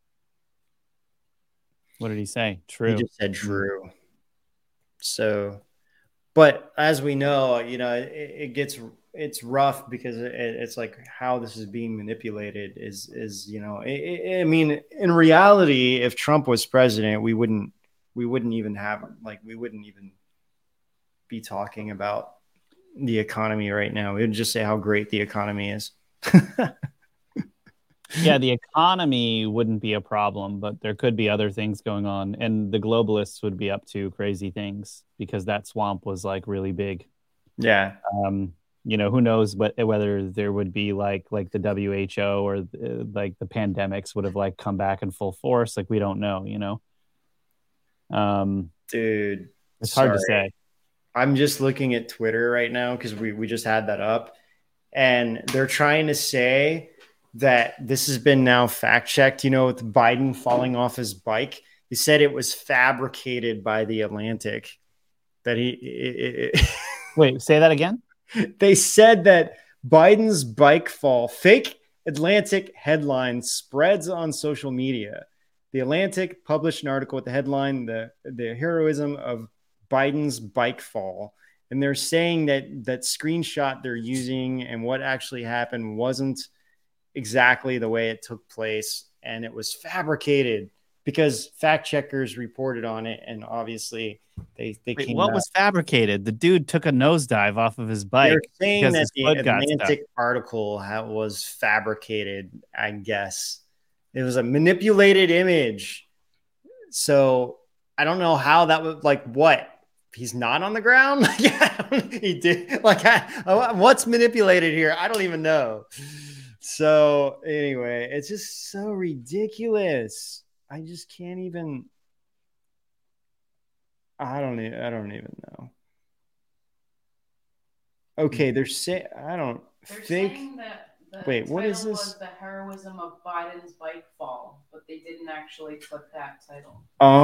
What did he say? True. He just said true. So, but as we know, you know, it, it gets, it's rough because it, it's like how this is being manipulated is, is, you know, it, it, I mean, in reality, if Trump was president, we wouldn't, we wouldn't even have, like, we wouldn't even be talking about the economy right now. We would just say how great the economy is. Yeah, the economy wouldn't be a problem, but there could be other things going on. And the globalists would be up to crazy things because that swamp was like really big. Yeah. Um, you know, who knows what, whether there would be like like the W H O or uh, like the pandemics would have like come back in full force. Like, we don't know, you know. Um, Dude, it's hard sorry. to say. I'm just looking at Twitter right now because we, we just had that up. And they're trying to say that this has been now fact checked, you know, with Biden falling off his bike. He said it was fabricated by the Atlantic. That he it, it, wait, say that again. They said that Biden's bike fall, fake Atlantic headline spreads on social media. The Atlantic published an article with the headline, the, the heroism of Biden's bike fall. And they're saying that that screenshot they're using and what actually happened wasn't exactly the way it took place, and it was fabricated because fact checkers reported on it, and obviously they they Wait, came what out. was fabricated? The dude took a nosedive off of his bike. They're saying that the Atlantic article was fabricated. I guess it was a manipulated image. So I don't know how that was, like, what, he's not on the ground. Yeah, he did. Like, I, what's manipulated here? I don't even know. So anyway, it's just so ridiculous. I just can't even. I don't. Even, I don't even know. Okay, they're saying I don't they're think. Saying that the wait, what is this? Was the heroism of Biden's bike fall, but they didn't actually put that title.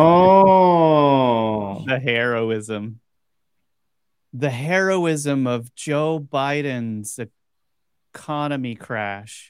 Oh, the heroism. The heroism of Joe Biden's economy crash.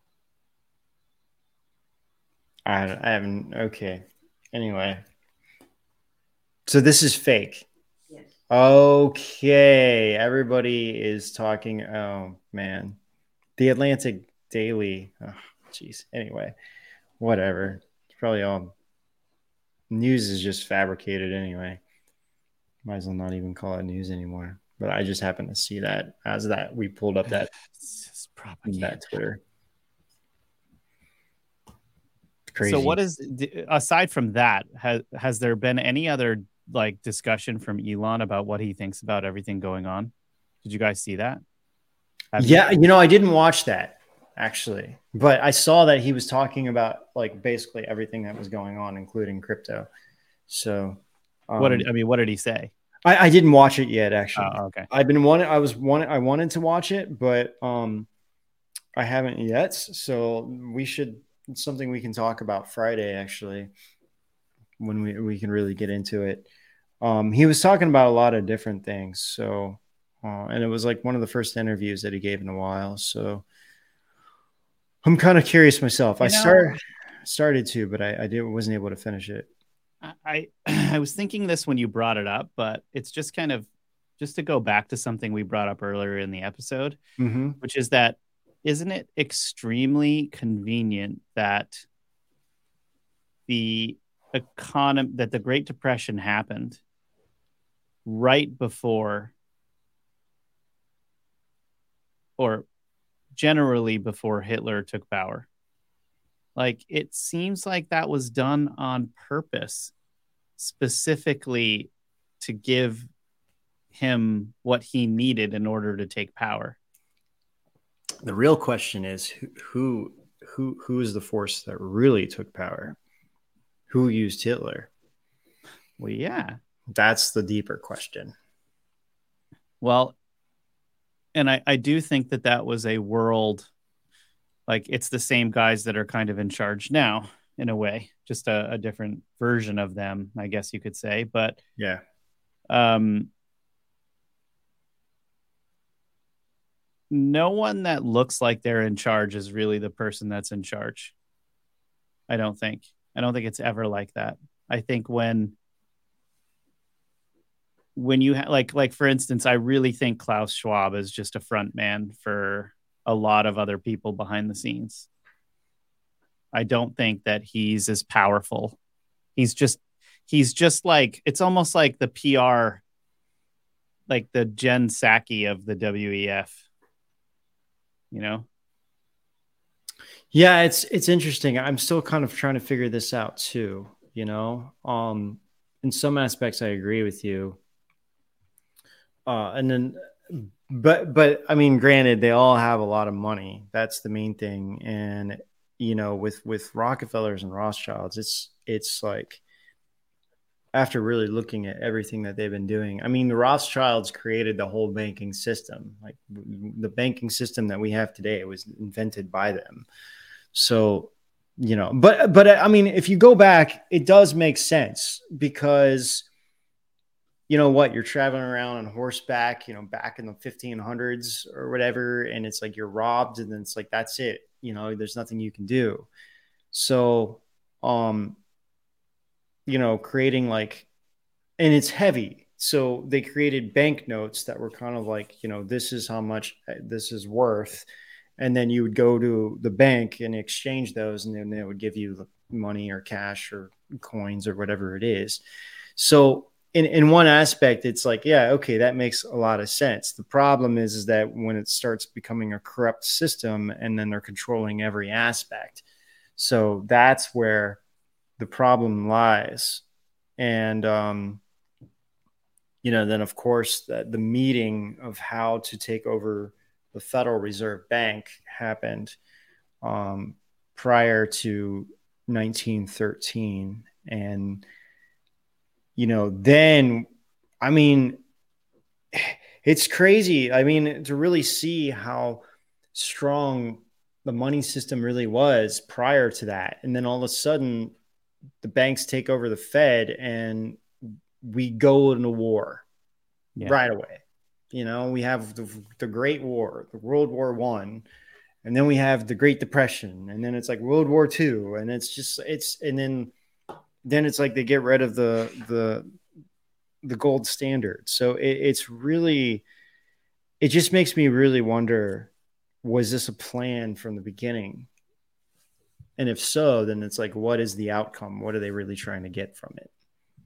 I, I haven't. Okay. Anyway. So this is fake. Yes. Okay. Everybody is talking. Oh, man. The Atlantic Daily. Oh, jeez. Anyway. Whatever. It's probably all. News is just fabricated anyway. Might as well not even call it news anymore. But I just happened to see that as that we pulled up that, that Twitter. Crazy. So what is, aside from that, has has there been any other like discussion from Elon about what he thinks about everything going on? Did you guys see that? Have yeah, you? you know, I didn't watch that actually, but I saw that he was talking about like basically everything that was going on, including crypto. So um, what did I mean? What did he say? I, I didn't watch it yet, actually. Oh, okay. I've been wanting. I was wanting. I wanted to watch it, but um, I haven't yet. So we should. It's something we can talk about Friday, actually, when we we can really get into it. Um, he was talking about a lot of different things. So, uh, and it was like one of the first interviews that he gave in a while. So, I'm kind of curious myself. You I know, started started to, but I, I did wasn't able to finish it. I I was thinking this when you brought it up, but it's just kind of just to go back to something we brought up earlier in the episode, mm-hmm. which is that isn't it extremely convenient that the economy that the Great Depression happened right before or generally before Hitler took power? Like, it seems like that was done on purpose, specifically to give him what he needed in order to take power. The real question is who, who who who is the force that really took power? Who used Hitler? Well, yeah. That's the deeper question. Well, and I, I do think that that was a world, like it's the same guys that are kind of in charge now, in a way, just a, a different version of them, I guess you could say. But yeah, um, no one that looks like they're in charge is really the person that's in charge. I don't think. I don't think it's ever like that. I think when when you ha- like like for instance, I really think Klaus Schwab is just a front man for a lot of other people behind the scenes. I don't think that he's as powerful. He's just he's just like, it's almost like the P R, like the Jen Psaki of the W E F. You know? Yeah, it's it's interesting. I'm still kind of trying to figure this out too, you know. Um in some aspects I agree with you. Uh and then but but I mean, granted, they all have a lot of money. That's the main thing. And you know, with with Rockefellers and Rothschilds, it's it's like, after really looking at everything that they've been doing, I mean, the Rothschilds created the whole banking system. Like the banking system that we have today was invented by them. So, you know, but, but I mean, if you go back, it does make sense because, you know what, you're traveling around on horseback, you know, back in the fifteen hundreds or whatever. And it's like, you're robbed and then it's like, that's it. You know, there's nothing you can do. So, um, you know, creating like, and it's heavy. So they created banknotes that were kind of like, you know, this is how much this is worth. And then you would go to the bank and exchange those, and then they would give you money or cash or coins or whatever it is. So in, in one aspect, it's like, yeah, okay, that makes a lot of sense. The problem is, is that when it starts becoming a corrupt system and then they're controlling every aspect. So that's where the problem lies. And, um, you know, then of course the, the meeting of how to take over the Federal Reserve Bank happened um, prior to nineteen thirteen. And, you know, then, I mean, it's crazy. I mean, to really see how strong the money system really was prior to that. And then all of a sudden, the banks take over the Fed and we go into war yeah. right away. You know, we have the, the Great War, the World War One, and then we have the Great Depression, and then it's like World War Two, and it's just it's and then then it's like they get rid of the the the gold standard. So it, it's really, it just makes me really wonder, was this a plan from the beginning? And if so, then it's like, what is the outcome? What are they really trying to get from it?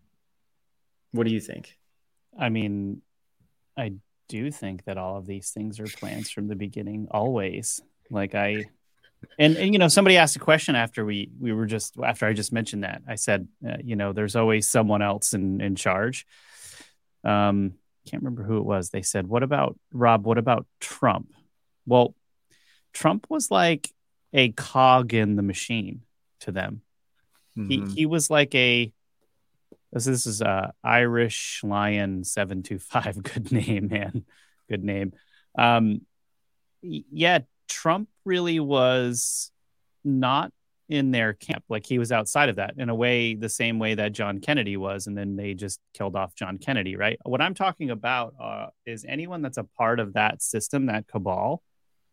What do you think? I mean, I do think that all of these things are plans from the beginning, always. Like I, and, and you know, somebody asked a question after we, we were just, after I just mentioned that, I said, uh, you know, there's always someone else in, in charge. Um, can't remember who it was. They said, what about Rob? What about Trump? Well, Trump was like a cog in the machine to them. Mm-hmm. He, he was like a, This, this is uh, Irish Lion seven two five. Good name, man. Good name. Um, yeah, Trump really was not in their camp. Like he was outside of that in a way, the same way that John Kennedy was. And then they just killed off John Kennedy, right? What I'm talking about uh, is anyone that's a part of that system, that cabal.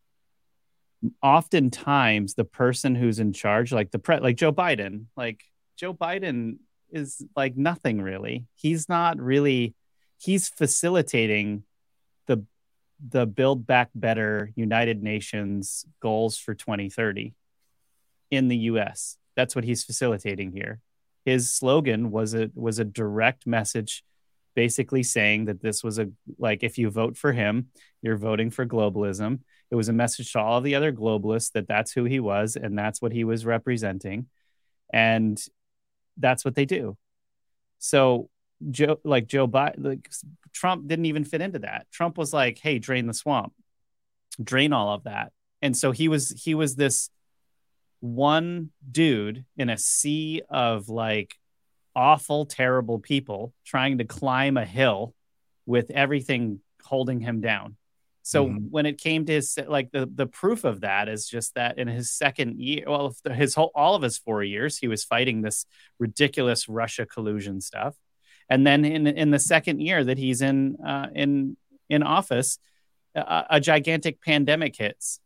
Oftentimes, the person who's in charge, like the pre- like Joe Biden, like Joe Biden is like nothing really. He's not really, he's facilitating the the Build Back Better United Nations goals for twenty thirty in the U S. That's what he's facilitating here. His slogan was a was a direct message basically saying that this was a, like, if you vote for him, you're voting for globalism. It was a message to all of the other globalists that that's who he was and that's what he was representing. And that's what they do. So Joe, like Joe Biden, like Trump didn't even fit into that. Trump was like, hey, drain the swamp, drain all of that. And so he was, he was this one dude in a sea of like awful, terrible people trying to climb a hill with everything holding him down. So mm-hmm. when it came to his, like the, the proof of that is just that in his second year, well, his whole, all of his four years, he was fighting this ridiculous Russia collusion stuff. And then in, in the second year that he's in, uh, in, in office, a, a gigantic pandemic hits.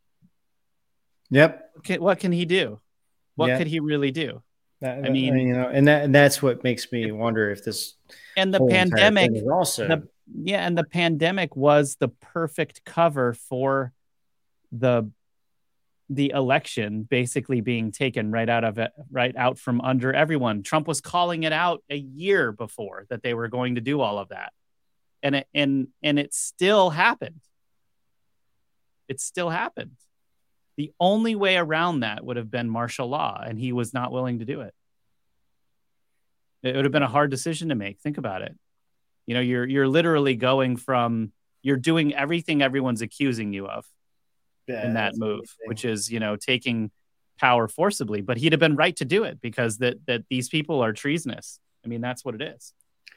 Yep. What can, what can he do? What yeah. could he really do? That, I mean, you know, and that, and that's what makes me wonder if this and the pandemic is also the, yeah. And the pandemic was the perfect cover for the, the election basically being taken right out of it, right out from under everyone. Trump was calling it out a year before that they were going to do all of that. And it, and, and it still happened. It still happened. The only way around that would have been martial law, and he was not willing to do it. It would have been a hard decision to make. Think about it. You know, you're you're literally going from you're doing everything everyone's accusing you of yeah, in that move, amazing. Which is, you know, taking power forcibly. But he'd have been right to do it because that that these people are treasonous. I mean, that's what it is.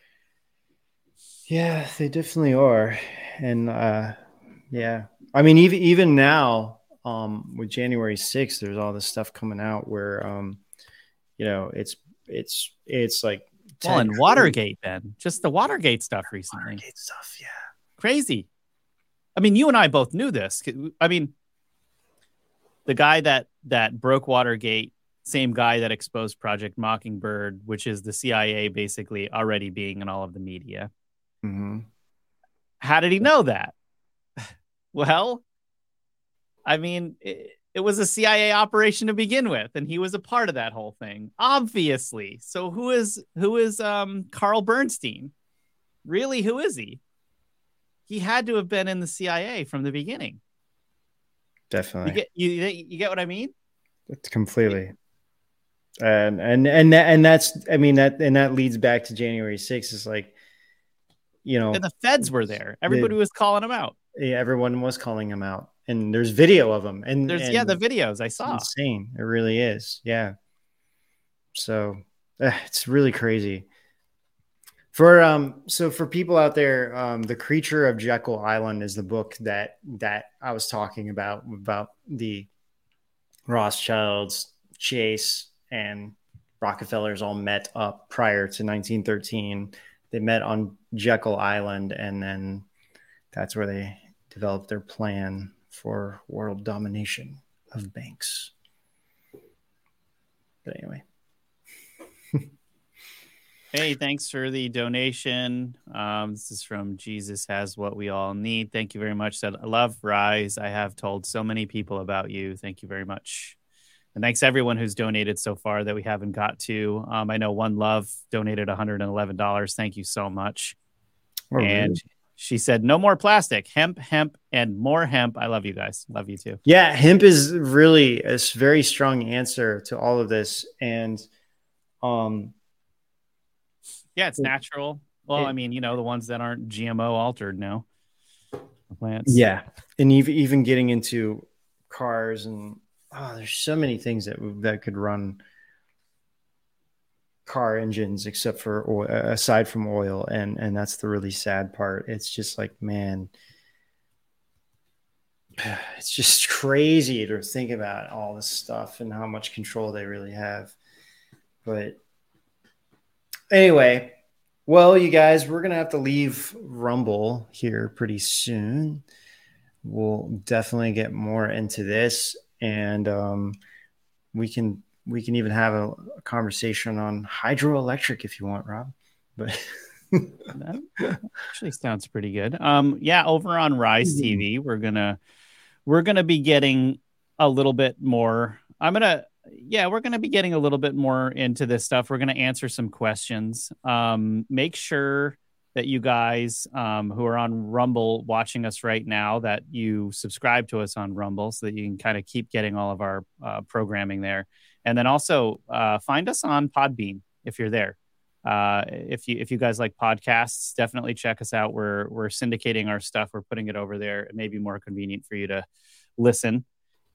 Yeah, they definitely are, and uh, yeah, I mean, even even now. Um, with January sixth, there's all this stuff coming out where, um, you know, it's, it's, it's like, well, and Watergate, Ben, just the Watergate stuff recently. Watergate stuff. Yeah. Crazy. I mean, you and I both knew this. I mean, the guy that, that broke Watergate, same guy that exposed Project Mockingbird, which is the C I A basically already being in all of the media. Mm-hmm. How did he know that? Well, I mean, it, it was a C I A operation to begin with, and he was a part of that whole thing, obviously. So who is who is um, Carl Bernstein? Really, who is he? He had to have been in the C I A from the beginning. Definitely. You get, you, you get what I mean? It's completely. And and and that, and that's I mean that and that leads back to January sixth. It's like, you know, and the feds were there. Everybody the, was calling him out. Yeah, everyone was calling him out. And there's video of them, and there's and yeah the videos I saw. It's insane, it really is. Yeah, so uh, it's really crazy. For um, so for people out there, um, The Creature of Jekyll Island is the book that that I was talking about about the Rothschilds, Chase, and Rockefellers all met up prior to nineteen thirteen. They met on Jekyll Island, and then that's where they developed their plan for world domination of banks. But anyway. Hey, thanks for the donation. Um, this is from Jesus Has What We All Need. Thank you very much. Said, I love Rise. I have told so many people about you. Thank you very much. And thanks everyone who's donated so far that we haven't got to. Um, I know One Love donated one hundred eleven dollars. Thank you so much. Oh, and really? She said, no more plastic, hemp, hemp, and more hemp. I love you guys. Love you too. Yeah, hemp is really a very strong answer to all of this. And um, yeah, it's it, natural. Well, it, I mean, you know, the ones that aren't G M O altered now. Plants. Yeah. And even, even getting into cars and oh, there's so many things that that could run car engines except for oil, aside from oil, and and that's the really sad part. It's just like, man, it's just crazy to think about all this stuff and how much control they really have. But anyway, well, you guys, we're gonna have to leave Rumble here pretty soon. We'll definitely get more into this, and um, we can we can even have a, a conversation on hydroelectric if you want, Rob. But that actually sounds pretty good. Um, yeah, over on Rise T V, we're gonna we're gonna be getting a little bit more. I'm gonna yeah, we're gonna be getting a little bit more into this stuff. We're gonna answer some questions. Um, make sure that you guys um, who are on Rumble watching us right now, that you subscribe to us on Rumble so that you can kind of keep getting all of our uh, programming there. And then also uh, find us on Podbean if you're there. Uh, if you if you guys like podcasts, definitely check us out. We're we're syndicating our stuff. We're putting it over there. It may be more convenient for you to listen.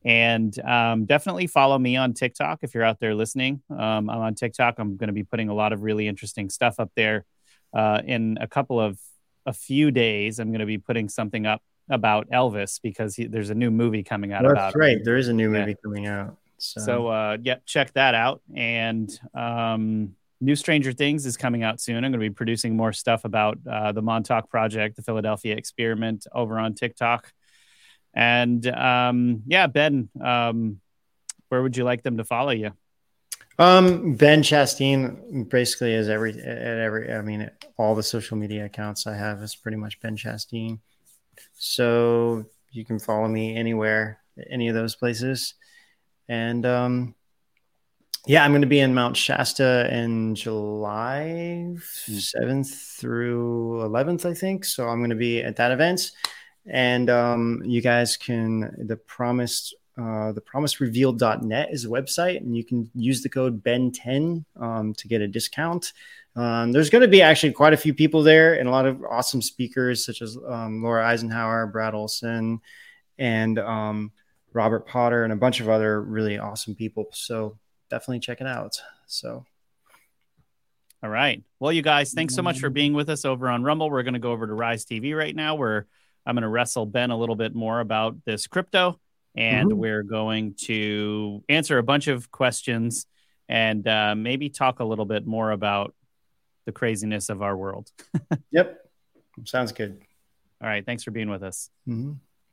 And um, definitely follow me on TikTok if you're out there listening. Um, I'm on TikTok. I'm going to be putting a lot of really interesting stuff up there. Uh, in a couple of a few days, I'm going to be putting something up about Elvis because he, there's a new movie coming out That's about That's right. him. There is a new movie yeah. coming out. So, so uh, yeah, check that out. And um, new Stranger Things is coming out soon. I'm going to be producing more stuff about uh, the Montauk Project, the Philadelphia Experiment over on TikTok. And um, yeah, Ben, um, where would you like them to follow you? Um, Ben Chasteen basically is every, at every, I mean, all the social media accounts I have is pretty much Ben Chasteen. So you can follow me anywhere, any of those places. And um, yeah, I'm going to be in Mount Shasta in July seventh through eleventh, I think. So I'm going to be at that event. And um, you guys can, the promised, uh, the promise revealed dot net is a website, and you can use the code Ben ten um, to get a discount. Um, there's going to be actually quite a few people there and a lot of awesome speakers such as um, Laura Eisenhower, Brad Olson, and um, Robert Potter, and a bunch of other really awesome people. So definitely check it out. So. All right. Well, you guys, thanks so much for being with us over on Rumble. We're going to go over to Rise T V right now, where I'm going to wrestle Ben a little bit more about this crypto, and mm-hmm. we're going to answer a bunch of questions and uh, maybe talk a little bit more about the craziness of our world. Yep. Sounds good. All right. Thanks for being with us. Mm-hmm.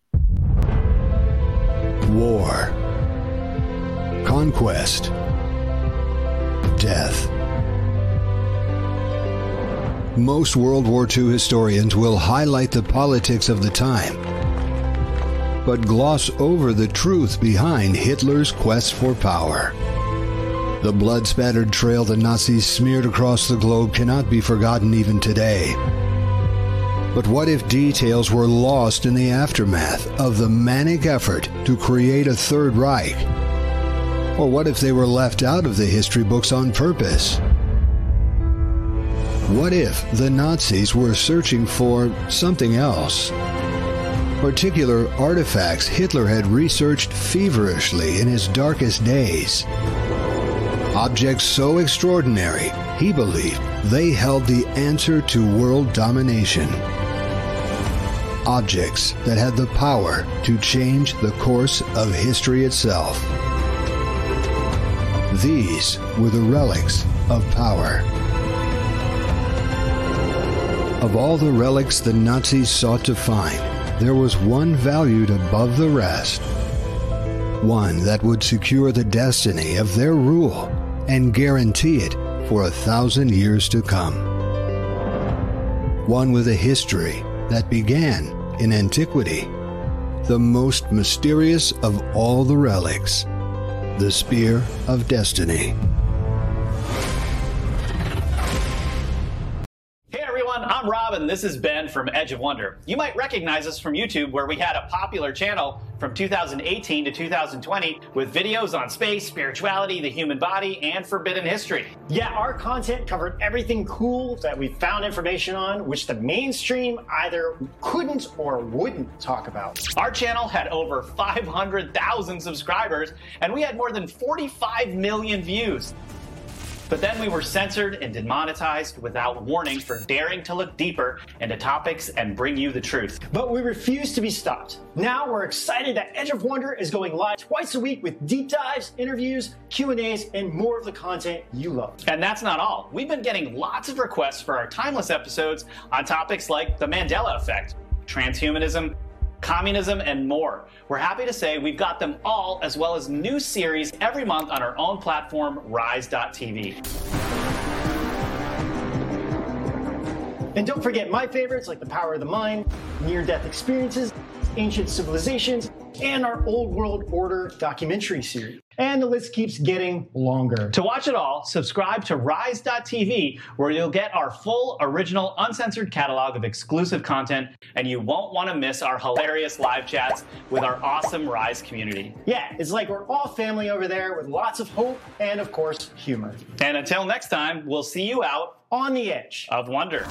War, conquest, death. Most World War Two historians will highlight the politics of the time, but gloss over the truth behind Hitler's quest for power. The blood-spattered trail the Nazis smeared across the globe cannot be forgotten even today. But what if details were lost in the aftermath of the manic effort to create a Third Reich? Or what if they were left out of the history books on purpose? What if the Nazis were searching for something else? Particular artifacts Hitler had researched feverishly in his darkest days. Objects so extraordinary, he believed they held the answer to world domination. Objects that had the power to change the course of history itself. These were the relics of power. Of all the relics the Nazis sought to find, there was one valued above the rest. One that would secure the destiny of their rule and guarantee it for a thousand years to come. One with a history that began in antiquity. The most mysterious of all the relics, the Spear of Destiny. I'm Rob, and this is Ben from Edge of Wonder. You might recognize us from YouTube, where we had a popular channel from two thousand eighteen to two thousand twenty with videos on space, spirituality, the human body, and forbidden history. Yeah, our content covered everything cool that we found information on, which the mainstream either couldn't or wouldn't talk about. Our channel had over five hundred thousand subscribers, and we had more than forty-five million views. But then we were censored and demonetized without warning for daring to look deeper into topics and bring you the truth. But we refuse to be stopped. Now we're excited that Edge of Wonder is going live twice a week with deep dives, interviews, Q and A's, and more of the content you love. And that's not all. We've been getting lots of requests for our timeless episodes on topics like the Mandela effect, transhumanism, communism, and more. We're happy to say we've got them all, as well as new series every month on our own platform, rise dot t v. And don't forget my favorites like The Power of the Mind, Near-Death Experiences, Ancient Civilizations, and our Old World Order documentary series. And the list keeps getting longer. To watch it all, subscribe to rise dot t v, where you'll get our full, original, uncensored catalog of exclusive content, and you won't want to miss our hilarious live chats with our awesome Rise community. Yeah, it's like we're all family over there with lots of hope and, of course, humor. And until next time, we'll see you out on the Edge of Wonder.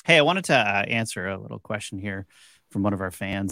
Hey, I wanted to uh, answer a little question here from one of our fans.